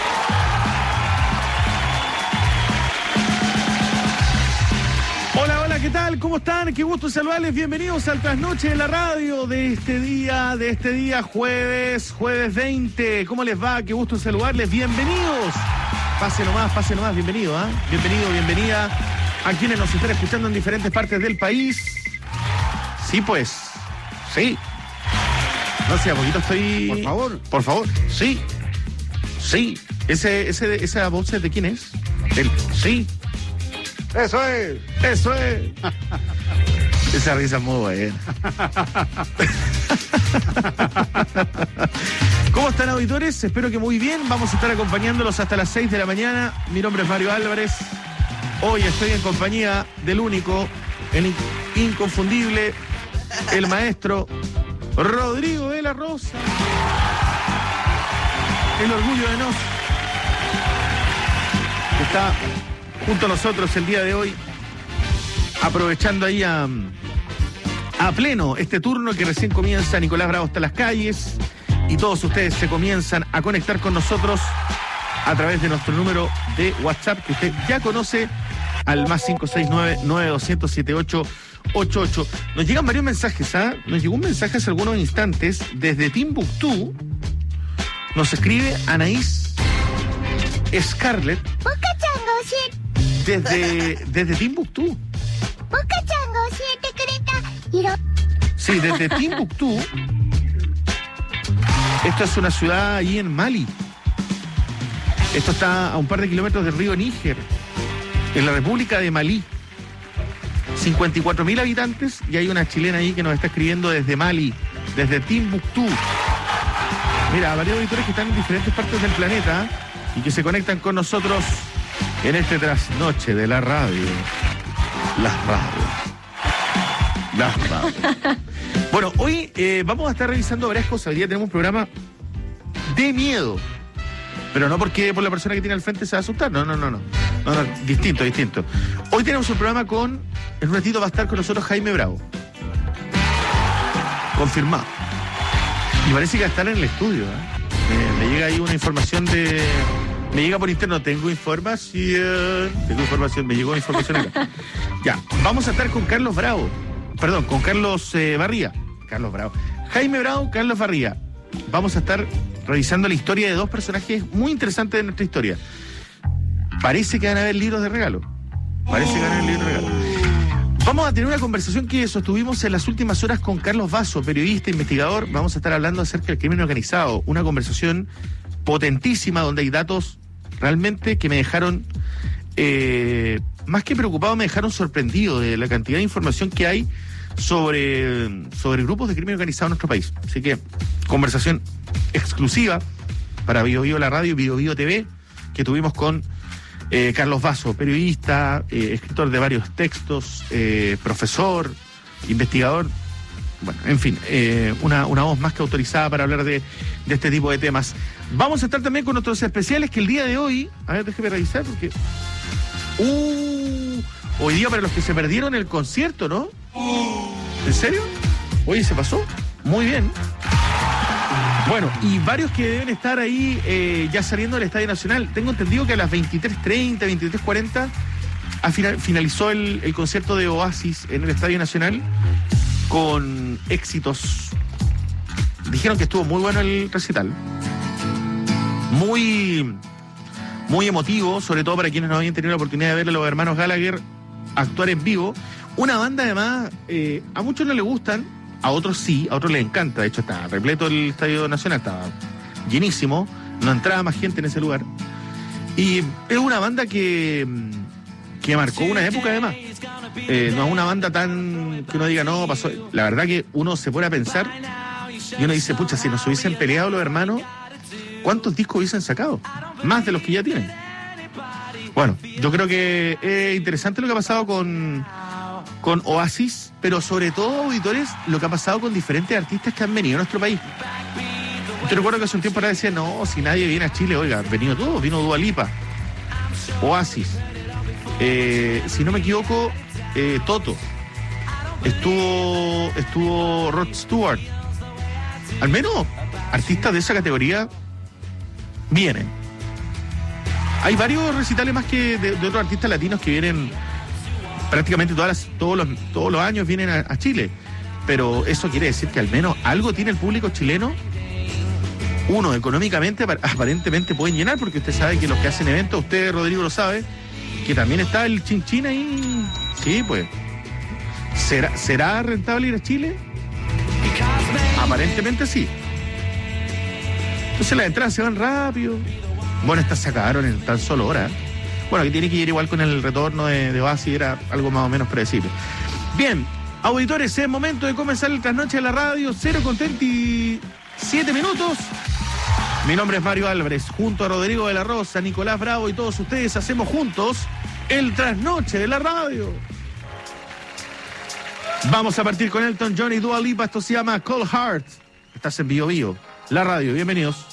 Hola, hola, ¿qué tal? ¿Cómo están? Qué gusto saludarles. Bienvenidos al trasnoche de la radio de este día, de este día jueves, jueves veinte. ¿Cómo les va? Qué gusto saludarles. Bienvenidos. Pase nomás, pase nomás. Bienvenido, ¿ah? ¿eh? Bienvenido, bienvenida a quienes nos están escuchando en diferentes partes del país. Sí, pues. Sí. No sé, a poquito estoy... Por favor. Por favor. Sí. Sí. Ese, ese, esa voz es de quién es? El sí. Eso es. Eso es. Esa risa es muy buena. ¿Cómo están, auditores? Espero que muy bien. Vamos a estar acompañándolos hasta las seis de la mañana. Mi nombre es Mario Álvarez. Hoy estoy en compañía del único, el in- inconfundible, el maestro Rodrigo de la Rosa. El orgullo de nos. Que está junto a nosotros el día de hoy, aprovechando ahí a, a pleno este turno que recién comienza. Nicolás Bravo está en las calles y todos ustedes se comienzan a conectar con nosotros a través de nuestro número de WhatsApp que usted ya conoce, al más cinco seis nueve, nueve dos cero cero, siete ocho ocho ocho. Nos llegan varios mensajes, ¿ah? ¿eh? Nos llegó un mensaje hace algunos instantes desde Timbuktu. Nos escribe Anaís Scarlett desde, desde Timbuktu. Sí, desde Timbuktu. Esto es una ciudad ahí en Mali. Esto está a un par de kilómetros del río Níger, en la República de Malí. cincuenta y cuatro mil habitantes, y hay una chilena ahí que nos está escribiendo desde Mali, desde Timbuktu. Mira, varios auditores que están en diferentes partes del planeta y que se conectan con nosotros en este trasnoche de la radio. Las radios. Las radios. Bueno, hoy eh, vamos a estar revisando varias cosas. Hoy día tenemos un programa de miedo. Pero no porque por la persona que tiene al frente se va a asustar. No, no, no, no. No, no, distinto, distinto. Hoy tenemos un programa con... En un ratito va a estar con nosotros Jaime Bravo. Confirmado. Y parece que va a estar en el estudio, ¿eh? Me, me llega ahí una información de... Me llega por interno, tengo información. Tengo información, me llegó información acá. Ya, vamos a estar con Carlos Bravo. Perdón, con Carlos eh, Barría. Carlos Bravo. Jaime Bravo, Carlos Barría. Vamos a estar revisando la historia de dos personajes muy interesantes de nuestra historia. Parece que van a haber libros de regalo. Parece que van a haber libros de regalo. Vamos a tener una conversación que sostuvimos en las últimas horas con Carlos Vaso, periodista, investigador. Vamos a estar hablando acerca del crimen organizado. Una conversación potentísima donde hay datos realmente que me dejaron, eh, más que preocupado, me dejaron sorprendido de la cantidad de información que hay sobre, sobre grupos de crimen organizado en nuestro país. Así que, conversación exclusiva para Bio Bio la radio, Bio Bio T V, que tuvimos con eh, Carlos Vaso, periodista, eh, escritor de varios textos, eh, profesor, investigador. Bueno, en fin, eh, una, una voz más que autorizada para hablar de, de este tipo de temas. Vamos a estar también con nuestros especiales que el día de hoy... A ver, déjeme revisar porque... Uh, hoy día para los que se perdieron el concierto, ¿no? ¿En serio? Oye, ¿se pasó? Muy bien. Bueno, y varios que deben estar ahí eh, ya saliendo del Estadio Nacional. Tengo entendido que a las veintitrés treinta, veintitrés cuarenta a final, finalizó el, el concierto de Oasis en el Estadio Nacional con éxitos. Dijeron que estuvo muy bueno el recital. Muy, muy emotivo, sobre todo para quienes no habían tenido la oportunidad de ver a los hermanos Gallagher actuar en vivo. Una banda, además, eh, a muchos no les gustan, a otros sí, a otros les encanta. De hecho, está repleto el Estadio Nacional, estaba llenísimo, no entraba más gente en ese lugar. Y es una banda que, que marcó una época, además. Eh, no es una banda tan que uno diga, no, pasó. La verdad que uno se pone a pensar y uno dice, pucha, si nos hubiesen peleado los hermanos, ¿cuántos discos hubiesen sacado? Más de los que ya tienen. Bueno, yo creo que es interesante lo que ha pasado con, con Oasis, pero sobre todo, auditores, lo que ha pasado con diferentes artistas que han venido a nuestro país. Yo recuerdo que hace un tiempo atrás decía, no, si nadie viene a Chile, oiga, han venido todos, vino Dua Lipa, Oasis, eh, si no me equivoco, eh, Toto, estuvo, estuvo Rod Stewart. Al menos artistas de esa categoría vienen. Hay varios recitales más que de, de otros artistas latinos que vienen prácticamente todas las, todos, los, todos los años vienen a, a Chile. Pero eso quiere decir que al menos algo tiene el público chileno. Uno, económicamente, aparentemente pueden llenar, porque usted sabe que los que hacen eventos, usted, Rodrigo, lo sabe, que también está el Chin Chin ahí. Sí, pues. ¿Será, ¿será rentable ir a Chile? Aparentemente sí. Entonces las entradas se van rápido. Bueno, estas se acabaron en tan solo horas. Bueno, que tiene que ir igual con el retorno de, de Oasis, era algo más o menos predecible. Bien, auditores, es momento de comenzar el trasnoche de la radio. Cero con treinta y siete minutos. Mi nombre es Mario Álvarez, junto a Rodrigo de la Rosa, Nicolás Bravo y todos ustedes hacemos juntos el trasnoche de la radio. Vamos a partir con Elton John y Dua Lipa, esto se llama Cold Heart. Estás en Bio Bio, la radio, bienvenidos.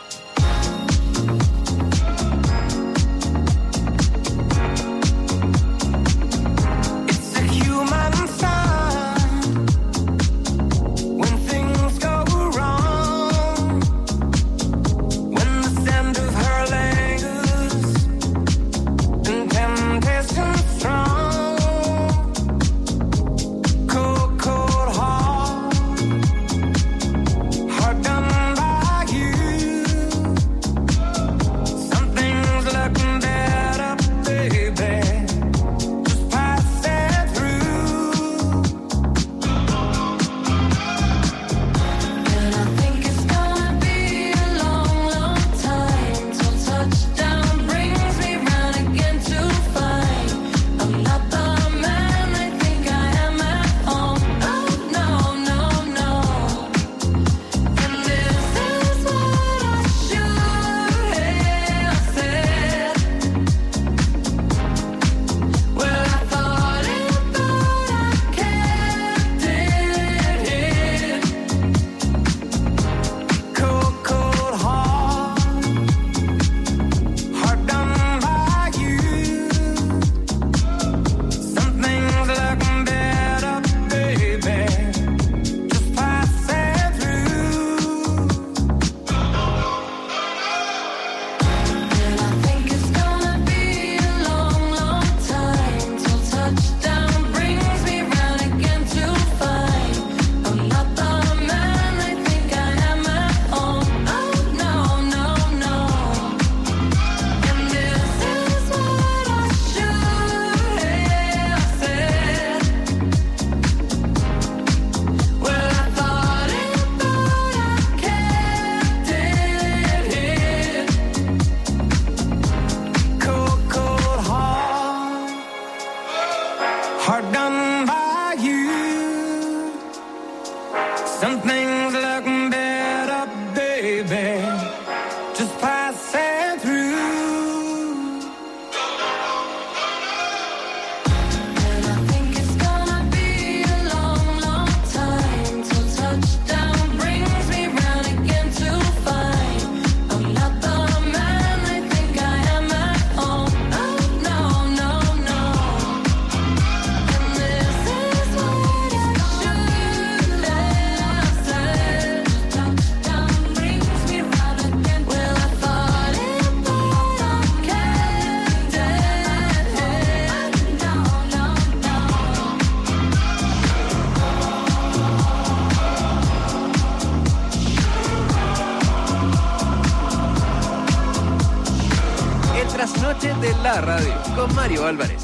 De la radio con Mario Álvarez.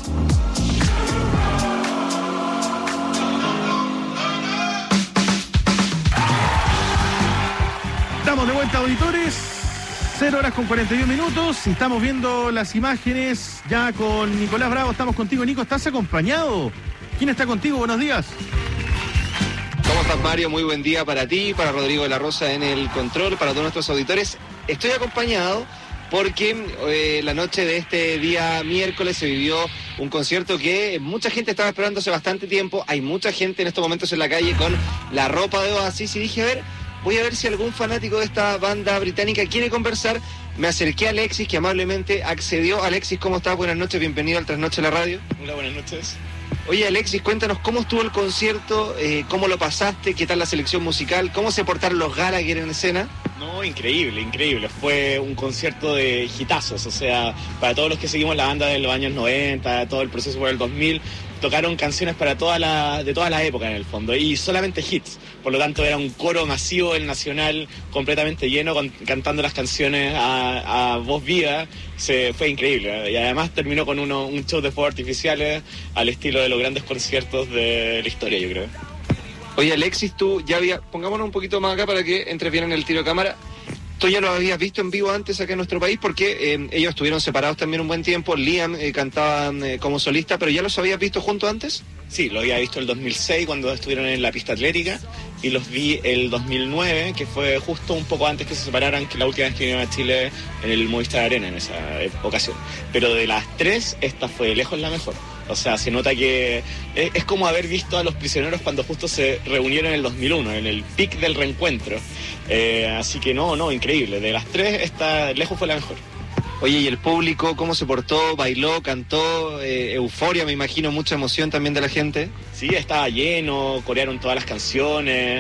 Estamos de vuelta, auditores. cero horas con cuarenta y uno minutos. Y estamos viendo las imágenes ya con Nicolás Bravo. Estamos contigo, Nico. ¿Estás acompañado? ¿Quién está contigo? Buenos días. ¿Cómo estás, Mario? Muy buen día para ti, para Rodrigo de la Rosa en el control, para todos nuestros auditores. Estoy acompañado porque eh, la noche de este día miércoles se vivió un concierto que mucha gente estaba esperando hace bastante tiempo. Hay mucha gente en estos momentos en la calle con la ropa de Oasis y dije, a ver, voy a ver si algún fanático de esta banda británica quiere conversar. Me acerqué a Alexis, que amablemente accedió. Alexis, ¿cómo estás? Buenas noches, bienvenido al Trasnoche de la Radio. Hola, buenas noches. Oye, Alexis, cuéntanos cómo estuvo el concierto, eh, cómo lo pasaste, qué tal la selección musical, cómo se portaron los Gallagher en escena. No, increíble, increíble. Fue un concierto de hitazos, o sea, para todos los que seguimos la banda de los años noventa, todo el proceso por el dos mil, tocaron canciones para toda la, de toda la época en el fondo, y solamente hits. Por lo tanto, era un coro masivo del Nacional, completamente lleno, con, cantando las canciones a, a voz viva. Se, fue increíble, ¿eh? Y además terminó con uno, un show de fuegos artificiales al estilo de los grandes conciertos de la historia, yo creo. Oye, Alexis, tú ya había... Pongámonos un poquito más acá para que entres bien en el tiro de cámara. ¿Tú ya lo habías visto en vivo antes acá en nuestro país? Porque eh, ellos estuvieron separados también un buen tiempo. Liam eh, cantaban eh, como solista, pero ¿ya los habías visto juntos antes? Sí, lo había visto el dos mil seis cuando estuvieron en la pista atlética y los vi el dos mil nueve, que fue justo un poco antes que se separaran, que la última vez que vinieron a Chile en el Movistar Arena en esa ocasión. Pero de las tres, esta fue lejos la mejor. O sea, se nota que es, es como haber visto a Los Prisioneros cuando justo se reunieron en el dos mil uno, en el pic del reencuentro. Eh, así que no, no, increíble. De las tres, esta lejos fue la mejor. Oye, ¿y el público cómo se portó? ¿Bailó? ¿Cantó? Eh, euforia, me imagino, mucha emoción también de la gente. Sí, estaba lleno, corearon todas las canciones.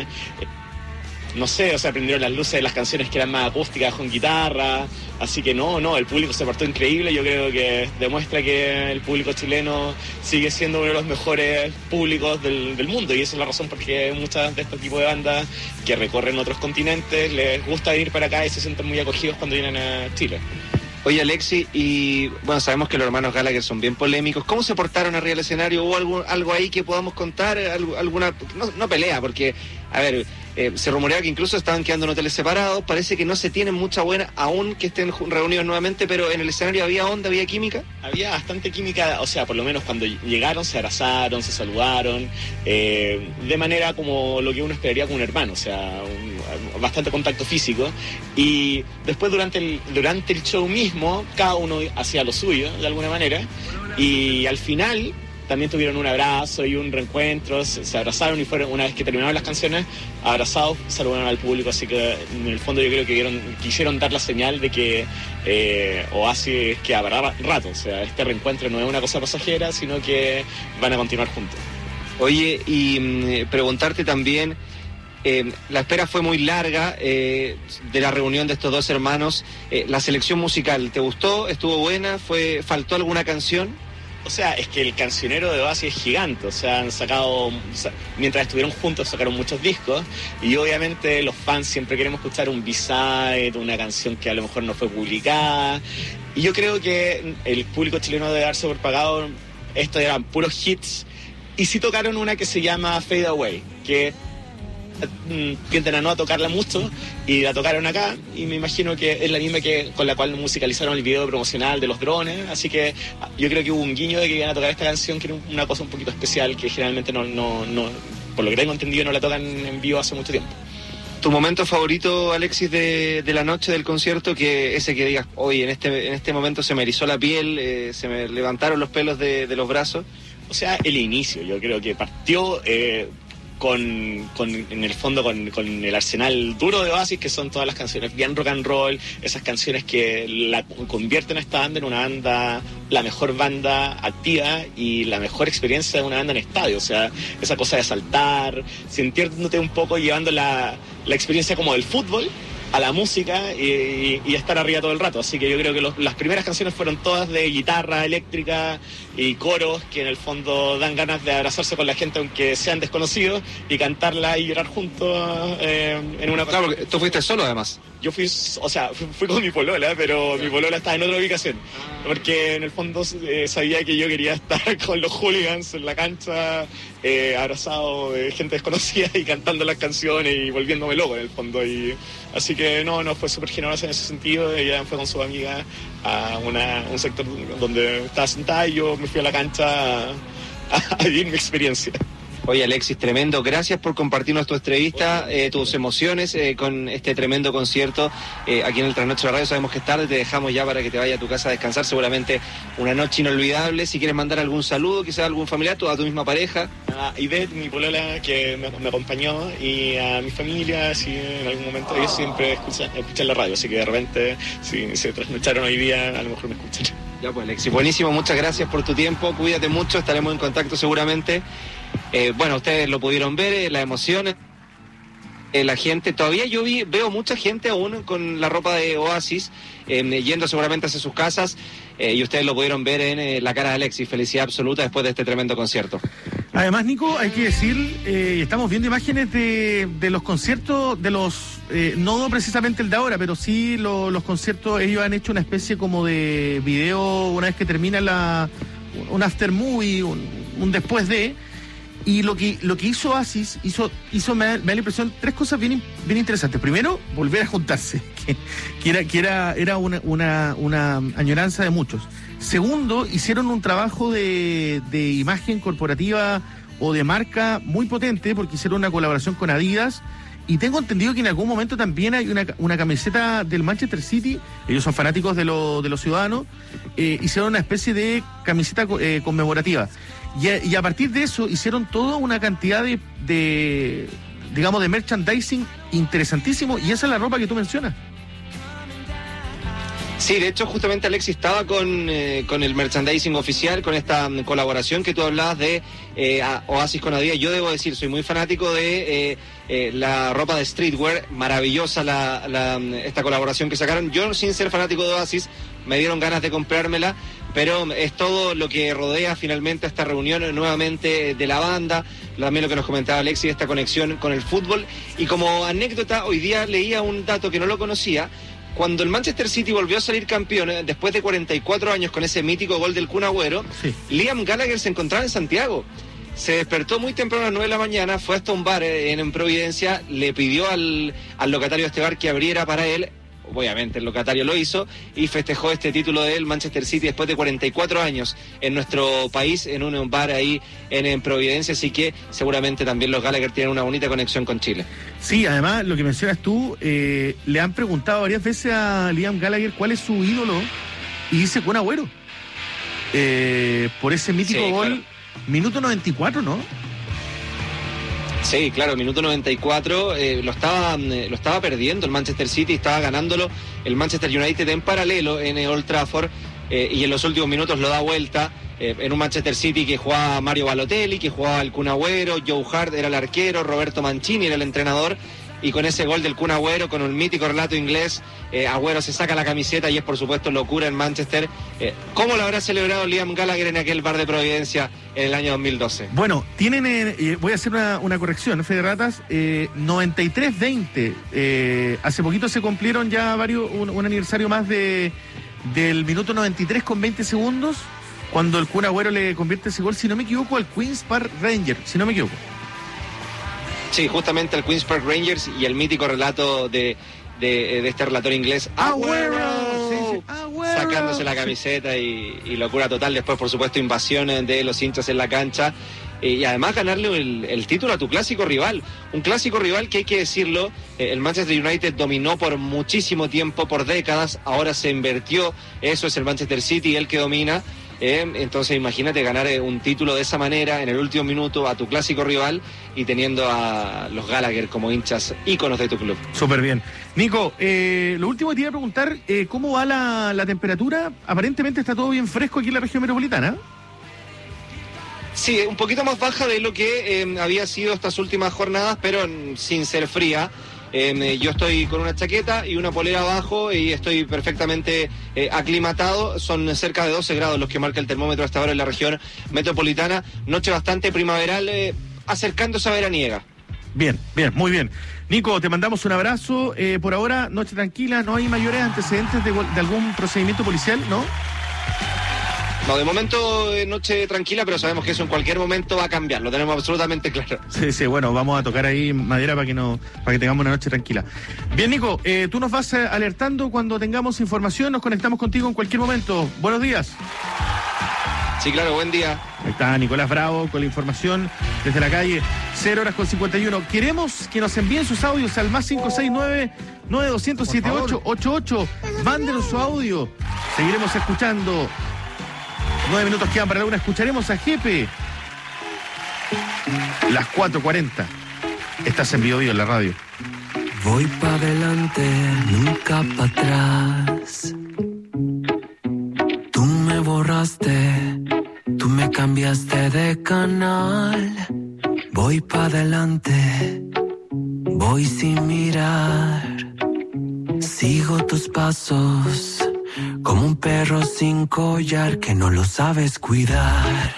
No sé, o sea, prendieron las luces de las canciones que eran más acústicas con guitarra. Así que no, no, el público se portó increíble. Yo creo que demuestra que el público chileno sigue siendo uno de los mejores públicos del, del mundo. Y esa es la razón por qué muchas de este tipo de bandas que recorren otros continentes les gusta venir para acá y se sienten muy acogidos cuando vienen a Chile. Oye, Alexis, y bueno, sabemos que los hermanos Gallagher son bien polémicos. ¿Cómo se portaron arriba del escenario? ¿Hubo algo, algo ahí que podamos contar? ¿Alguna, no, no pelea? Porque, a ver, eh, se rumoreaba que incluso estaban quedando en hoteles separados. Parece que no se tienen mucha buena, aún que estén reunidos nuevamente, pero en el escenario había onda, había química. Había bastante química, o sea, por lo menos cuando llegaron se abrazaron, se saludaron, eh, de manera como lo que uno esperaría con un hermano, o sea, un, bastante contacto físico. Y después durante el, durante el show mismo, cada uno hacía lo suyo, de alguna manera, y al final también tuvieron un abrazo y un reencuentro, se, se abrazaron y fueron, una vez que terminaron las canciones, abrazados, saludaron al público, así que en el fondo yo creo que vieron, quisieron dar la señal de que eh, Oasis queda para rato, o sea, este reencuentro no es una cosa pasajera, sino que van a continuar juntos. Oye, y mm, preguntarte también, eh, la espera fue muy larga eh, de la reunión de estos dos hermanos, eh, la selección musical, ¿te gustó? ¿Estuvo buena? ¿Fue, faltó alguna canción? O sea, es que el cancionero de Oasis es gigante, o sea, han sacado, mientras estuvieron juntos sacaron muchos discos y obviamente los fans siempre queremos escuchar un B-side, una canción que a lo mejor no fue publicada, y yo creo que el público chileno debe haberse propagado, estos eran puros hits, y sí tocaron una que se llama Fade Away, que tienden a no a tocarla mucho y la tocaron acá y me imagino que es la misma que con la cual musicalizaron el video promocional de los drones, así que yo creo que hubo un guiño de que iban a tocar esta canción, que era una cosa un poquito especial que generalmente no, no, no por lo que tengo entendido no la tocan en vivo hace mucho tiempo. ¿Tu momento favorito, Alexis, de, de la noche del concierto? Que ese que digas, hoy en este, en este momento se me erizó la piel, eh, se me levantaron los pelos de, de los brazos. O sea, el inicio, yo creo que partió eh, Con, con, en el fondo con, con el arsenal duro de Oasis, que son todas las canciones bien rock and roll, esas canciones que la convierten a esta banda en una banda, la mejor banda activa y la mejor experiencia de una banda en estadio, o sea, esa cosa de saltar, sintiéndote un poco, llevando la, la experiencia como del fútbol a la música y, y, y estar arriba todo el rato. Así que yo creo que los, las primeras canciones fueron todas de guitarra eléctrica y coros que en el fondo dan ganas de abrazarse con la gente aunque sean desconocidos y cantarla y llorar juntos eh, en una... Claro, porque tú fuiste solo además. Yo fui, o sea, fui, fui con mi polola, pero sí. Mi polola estaba en otra ubicación, porque en el fondo eh, sabía que yo quería estar con los hooligans en la cancha, eh, abrazado de gente desconocida y cantando las canciones y volviéndome loco en el fondo. Y así que no, no fue súper generosa en ese sentido. Ella fue con su amiga a una, un sector donde estaba sentada y yo me fui a la cancha a, a vivir mi experiencia. Oye, Alexis, tremendo. Gracias por compartirnos tu entrevista, eh, tus emociones eh, con este tremendo concierto eh, aquí en el Trasnoche de la Radio. Sabemos que es tarde, te dejamos ya para que te vayas a tu casa a descansar. Seguramente una noche inolvidable. Si quieres mandar algún saludo, quizás a algún familiar, a tu misma pareja. A Ivette, mi polola, que me, me acompañó, y a mi familia, si en algún momento ellos siempre escuchan, escuchan la radio, así que de repente, si se trasnocharon hoy día, a lo mejor me escuchan. Ya pues, Alexis, buenísimo, muchas gracias por tu tiempo, cuídate mucho, estaremos en contacto seguramente. Eh, bueno, ustedes lo pudieron ver, eh, las emociones, eh, la gente, todavía yo vi, veo mucha gente aún con la ropa de Oasis, eh, yendo seguramente hacia sus casas, eh, y ustedes lo pudieron ver en eh, la cara de Alexis, felicidad absoluta después de este tremendo concierto. Además, Nico, hay que decir, eh, estamos viendo imágenes de, de los conciertos, de los, eh, no precisamente el de ahora, pero sí lo, los conciertos, ellos han hecho una especie como de video una vez que termina la, un after movie, un, un después de... Y lo que lo que hizo Oasis, hizo, hizo me, da, me da la impresión, tres cosas bien, bien interesantes. Primero, volver a juntarse, que, que era, que era, era una, una, una añoranza de muchos. Segundo, hicieron un trabajo de, de imagen corporativa o de marca muy potente, porque hicieron una colaboración con Adidas. Y tengo entendido que en algún momento también hay una, una camiseta del Manchester City, ellos son fanáticos de, lo, de los ciudadanos, eh, hicieron una especie de camiseta eh, conmemorativa. Y a, y a partir de eso hicieron toda una cantidad de, de, digamos, de merchandising interesantísimo, y esa es la ropa que tú mencionas. Sí, de hecho, justamente Alexis estaba con, eh, con el merchandising oficial, con esta um, colaboración que tú hablabas de eh, Oasis con Adidas. Yo debo decir, soy muy fanático de eh, eh, la ropa de streetwear, maravillosa la, la, esta colaboración que sacaron. Yo, sin ser fanático de Oasis, me dieron ganas de comprármela, pero es todo lo que rodea finalmente esta reunión nuevamente de la banda, también lo que nos comentaba Alexis, esta conexión con el fútbol. Y como anécdota, hoy día leía un dato que no lo conocía. Cuando el Manchester City volvió a salir campeón, eh, después de cuarenta y cuatro años con ese mítico gol del Kun Agüero, sí. Liam Gallagher se encontraba en Santiago. Se despertó muy temprano a las nueve de la mañana, fue hasta un bar eh, en, en Providencia, le pidió al, al locatario de este bar que abriera para él. Obviamente el locatario lo hizo y festejó este título del Manchester City después de cuarenta y cuatro años en nuestro país, en un bar ahí en, en Providencia, así que seguramente también los Gallagher tienen una bonita conexión con Chile. Sí, además lo que mencionas tú, eh, le han preguntado varias veces a Liam Gallagher cuál es su ídolo y dice Kun Agüero, eh, por ese mítico sí, gol, claro. Minuto noventa y cuatro, ¿no? Sí, claro, minuto noventa y cuatro, eh, lo estaba eh, lo estaba perdiendo el Manchester City, estaba ganándolo el Manchester United en paralelo en Old Trafford, eh, y en los últimos minutos lo da vuelta, eh, en un Manchester City que jugaba Mario Balotelli, que jugaba el Kun Agüero, Joe Hart era el arquero, Roberto Mancini era el entrenador, y con ese gol del Kun Agüero, con un mítico relato inglés, eh, Agüero se saca la camiseta y es por supuesto locura en Manchester. Eh, ¿Cómo lo habrá celebrado Liam Gallagher en aquel bar de Providencia en el año dos mil doce? Bueno, tienen, eh, voy a hacer una, una corrección, Fede Ratas, eh, noventa y tres veinte, eh, hace poquito se cumplieron ya varios, un, un aniversario más de del minuto noventa y tres con veinte segundos, cuando el Kun Agüero le convierte ese gol, si no me equivoco, al Queen's Park Rangers, si no me equivoco. Sí, justamente el Queen's Park Rangers y el mítico relato de, de, de este relator inglés, Agüero, sí, sí. Agüero, sacándose la camiseta y, y locura total. Después, por supuesto, invasión de los hinchas en la cancha. Y además ganarle el, el título a tu clásico rival. Un clásico rival que hay que decirlo, el Manchester United dominó por muchísimo tiempo, por décadas, ahora se invirtió, eso es el Manchester City, el que domina. Eh, entonces imagínate ganar eh, un título de esa manera en el último minuto a tu clásico rival y teniendo a los Gallagher como hinchas íconos de tu club. Súper bien. Nico, eh, lo último que te iba a preguntar, eh, ¿cómo va la, la temperatura? Aparentemente está todo bien fresco aquí en la región metropolitana. Sí, un poquito más baja de lo que eh, había sido estas últimas jornadas, pero sin ser fría. Eh, yo estoy con una chaqueta y una polera abajo y estoy perfectamente eh, aclimatado. Son cerca de doce grados los que marca el termómetro hasta ahora en la región metropolitana. Noche bastante primaveral, eh, acercándose a veraniega. Bien, bien, muy bien. Nico, te mandamos un abrazo. Eh, por ahora, noche tranquila, no hay mayores antecedentes de, de algún procedimiento policial, ¿no? No, de momento eh, noche tranquila, pero sabemos que eso en cualquier momento va a cambiar, lo tenemos absolutamente claro. Sí, sí, bueno, vamos a tocar ahí madera para que no, para que tengamos una noche tranquila. Bien, Nico, eh, tú nos vas eh, alertando cuando tengamos información, nos conectamos contigo en cualquier momento. Buenos días. Sí, claro, buen día. Ahí está Nicolás Bravo con la información desde la calle, cero horas con cincuenta y uno. Queremos que nos envíen sus audios al más cinco seis nueve, nueve dos cero siete ocho ocho ocho. Mándenos su audio, seguiremos escuchando. Nueve minutos quedan para la una. Escucharemos a Jepe. Las cuatro cuarenta. Estás en Bio Bio en la radio. Voy para adelante, nunca para atrás. Tú me borraste, tú me cambiaste de canal. Voy para adelante, voy sin mirar. Sigo tus pasos. Como un perro sin collar que no lo sabes cuidar.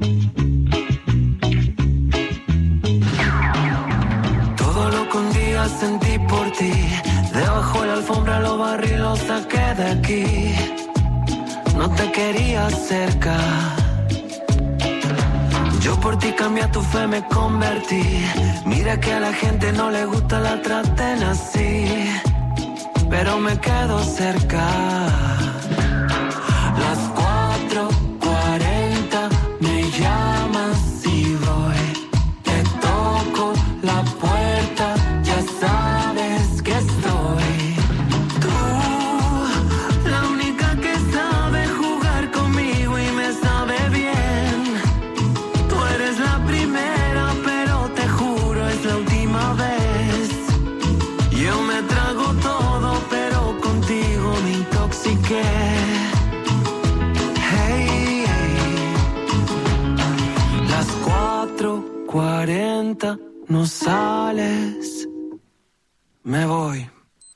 Todo lo que un día sentí por ti, debajo de la alfombra lo barrí y lo saqué de aquí. No te quería cerca. Yo por ti cambié tu fe, me convertí. Mira que a la gente no le gusta la traten así, pero me quedo cerca. Las cuatro cuarenta me llamas y voy. Te toco la puerta, ya sabes que estoy. Tú, la única que sabe jugar conmigo y me sabe bien. Tú eres la primera, pero te juro es la última vez. Yo me trago todo, pero contigo me intoxiqué. Hey, hey. Las cuatro cuarenta no sales, me voy.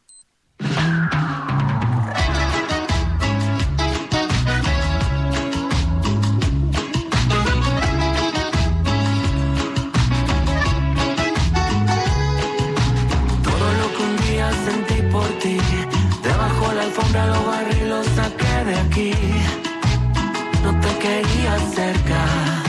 Sentí por ti, debajo la alfombra lo barrí y lo saqué de aquí. No te quería cerca.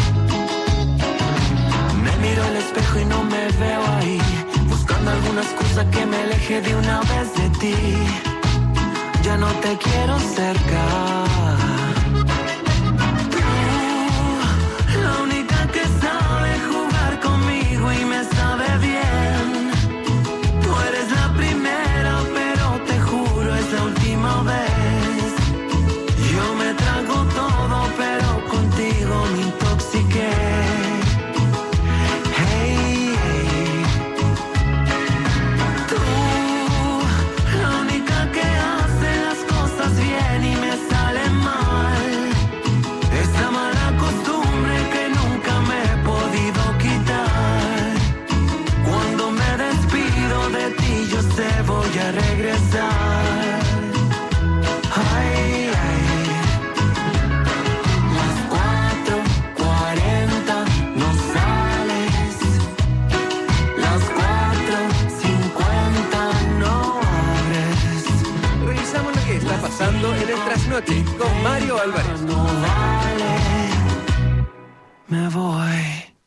Me miro al espejo y no me veo ahí, buscando alguna excusa que me aleje de una vez de ti. Ya no te quiero cerca. Tú, la única que sabe jugar conmigo y me sabe bien. Tú eres la primera, pero te juro es la última vez. Yo me trago todo, pero contigo me intoxiqué. Hey, hey. Tú, la única que hace las cosas bien y me sale mal. Esa mala costumbre que nunca me he podido quitar. Cuando me despido de ti yo sé voy a regresar. Ay, ay. Las cuatro cuarenta no sales. Las cuatro cincuenta no abres. Revisamos lo que está pasando en el Trasnoche con Mario Álvarez. No vale, me voy.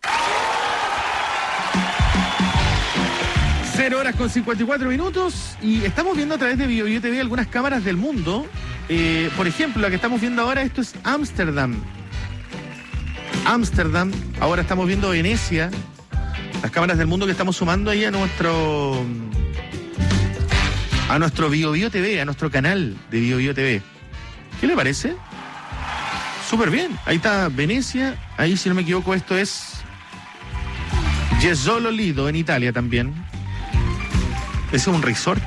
Cero horas con cincuenta y cuatro minutos y estamos viendo a través de BioBio T V algunas cámaras del mundo. Eh, por ejemplo, la que estamos viendo ahora, esto es Ámsterdam. Ámsterdam, ahora estamos viendo Venecia. Las cámaras del mundo que estamos sumando ahí a nuestro a nuestro BioBio T V, a nuestro canal de BioBio T V. ¿Qué le parece? Súper bien. Ahí está Venecia. Ahí, si no me equivoco, esto es Jesolo Lido, en Italia también. Ese es un resort.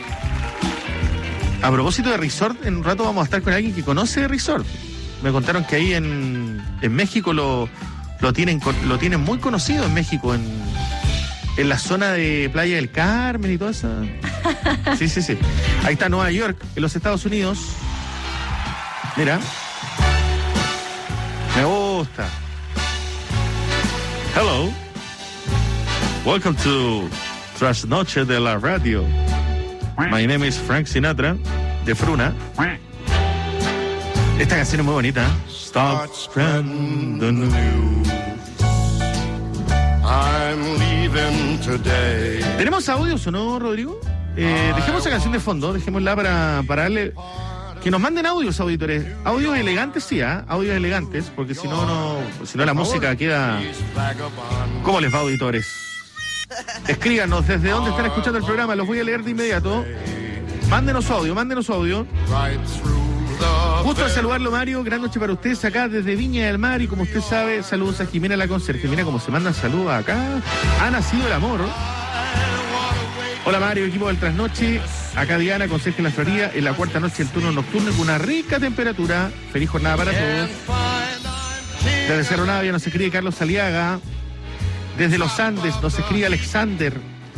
A propósito de resort, en un rato vamos a estar con alguien que conoce de resort. Me contaron que ahí en, en México lo, lo, tienen, lo tienen muy conocido en México, en, en la zona de Playa del Carmen y toda esa. Sí, sí, sí. Ahí está Nueva York, en los Estados Unidos. Mira. Me gusta. Hello. Welcome to Trasnoche de la Radio. My name is Frank Sinatra, de Fruna. Esta canción es muy bonita. Stop spreading the news. I'm leaving today. ¿Tenemos audios o no, Rodrigo? Eh, dejemos esa canción de fondo, dejémosla para, para darle... Que nos manden audios, auditores. Audios elegantes, sí, ¿eh? Audios elegantes, porque si no, no, si no la música queda... ¿Cómo les va, auditores? Escríbanos desde dónde están escuchando el programa, los voy a leer de inmediato. Mándenos audio, mándenos audio. Gusto de saludarlo, Mario. Gran noche para ustedes acá desde Viña del Mar. Y como usted sabe, saludos a Jimena la conserje. Mira cómo se mandan saludos acá. Ha nacido el amor. Hola, Mario, equipo del Trasnoche. Acá Diana, conserje en la Florida, en la cuarta noche del turno nocturno con una rica temperatura. Feliz jornada para todos. Desde Cerro Navia nos escribe Carlos Aliaga. Desde los Andes nos escribe Alexander.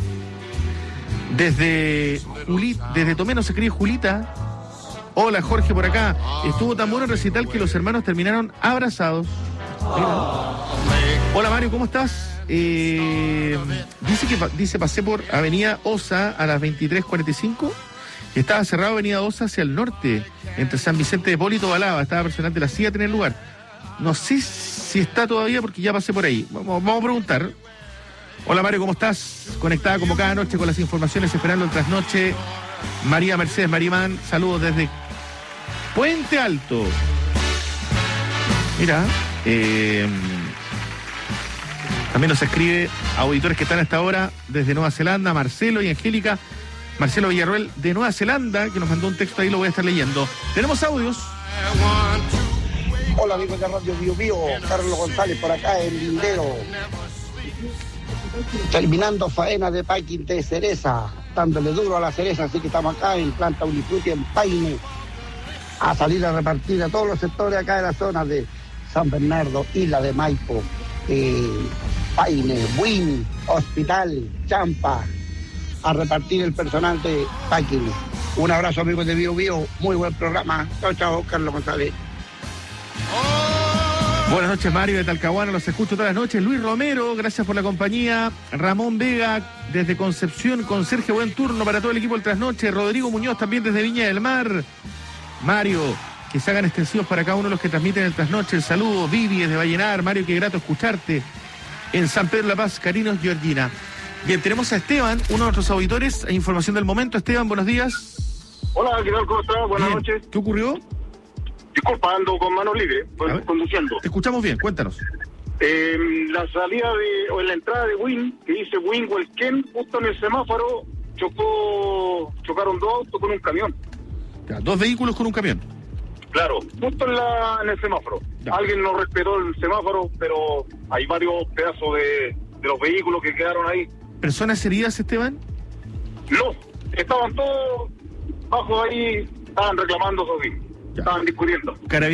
Desde Juli, desde Tomé nos escribe Julita. Hola, Jorge, por acá. Estuvo tan bueno el recital que los hermanos terminaron abrazados. Mira. Hola, Mario, ¿cómo estás? Eh, dice que dice pasé por Avenida Osa a las veintitrés cuarenta y cinco y estaba cerrado Avenida Osa hacia el norte, entre San Vicente de Hipólito y Balaba. Estaba personal de la C I A en el lugar. No sé si está todavía porque ya pasé por ahí. Vamos, vamos a preguntar. Hola Mario, ¿cómo estás? Conectada como cada noche con las informaciones, esperando el trasnoche. María Mercedes Marimán, saludos desde Puente Alto. Mira, eh, también nos escribe auditores que están hasta ahora desde Nueva Zelanda, Marcelo y Angélica. Marcelo Villarroel de Nueva Zelanda, que nos mandó un texto ahí, lo voy a estar leyendo. Tenemos audios. Hola amigos de Radio Bio Bio, Carlos González por acá en Lindero. Terminando faena de packing de cereza, dándole duro a la cereza, así que estamos acá en Planta Unifruti en Paine, a salir a repartir a todos los sectores acá de la zona de San Bernardo, Isla de Maipo, eh, Paine, Buin, Hospital, Champa, a repartir el personal de packing. Un abrazo amigos de Bio Bio, muy buen programa. Chao, chao, Carlos González. Buenas noches, Mario de Talcahuano, los escucho todas las noches. Luis Romero, gracias por la compañía. Ramón Vega, desde Concepción, conserje, buen turno para todo el equipo del trasnoche. Rodrigo Muñoz, también desde Viña del Mar. Mario, que se hagan extensivos para cada uno de los que transmiten el trasnoche. El saludo, Vivi, desde Vallenar. Mario, qué grato escucharte. En San Pedro La Paz, Carinos, Georgina. Bien, tenemos a Esteban, uno de nuestros auditores. Información del momento. Esteban, buenos días. Hola, ¿qué tal? ¿Cómo estás? Buenas Bien. noches. ¿Qué ocurrió? Disculpa, ando con manos libres, voy conduciendo. Te escuchamos bien, cuéntanos. Eh, la salida de, o en la entrada de Win, que dice Win Huelquén, justo en el semáforo, chocó, chocaron dos autos con un camión. Ya, dos vehículos con un camión. Claro, justo en, la, en el semáforo. Ya. Alguien no respetó el semáforo, pero hay varios pedazos de, de los vehículos que quedaron ahí. ¿Personas heridas, Esteban? No, estaban todos bajo ahí, estaban reclamando eso, estaban discutiendo.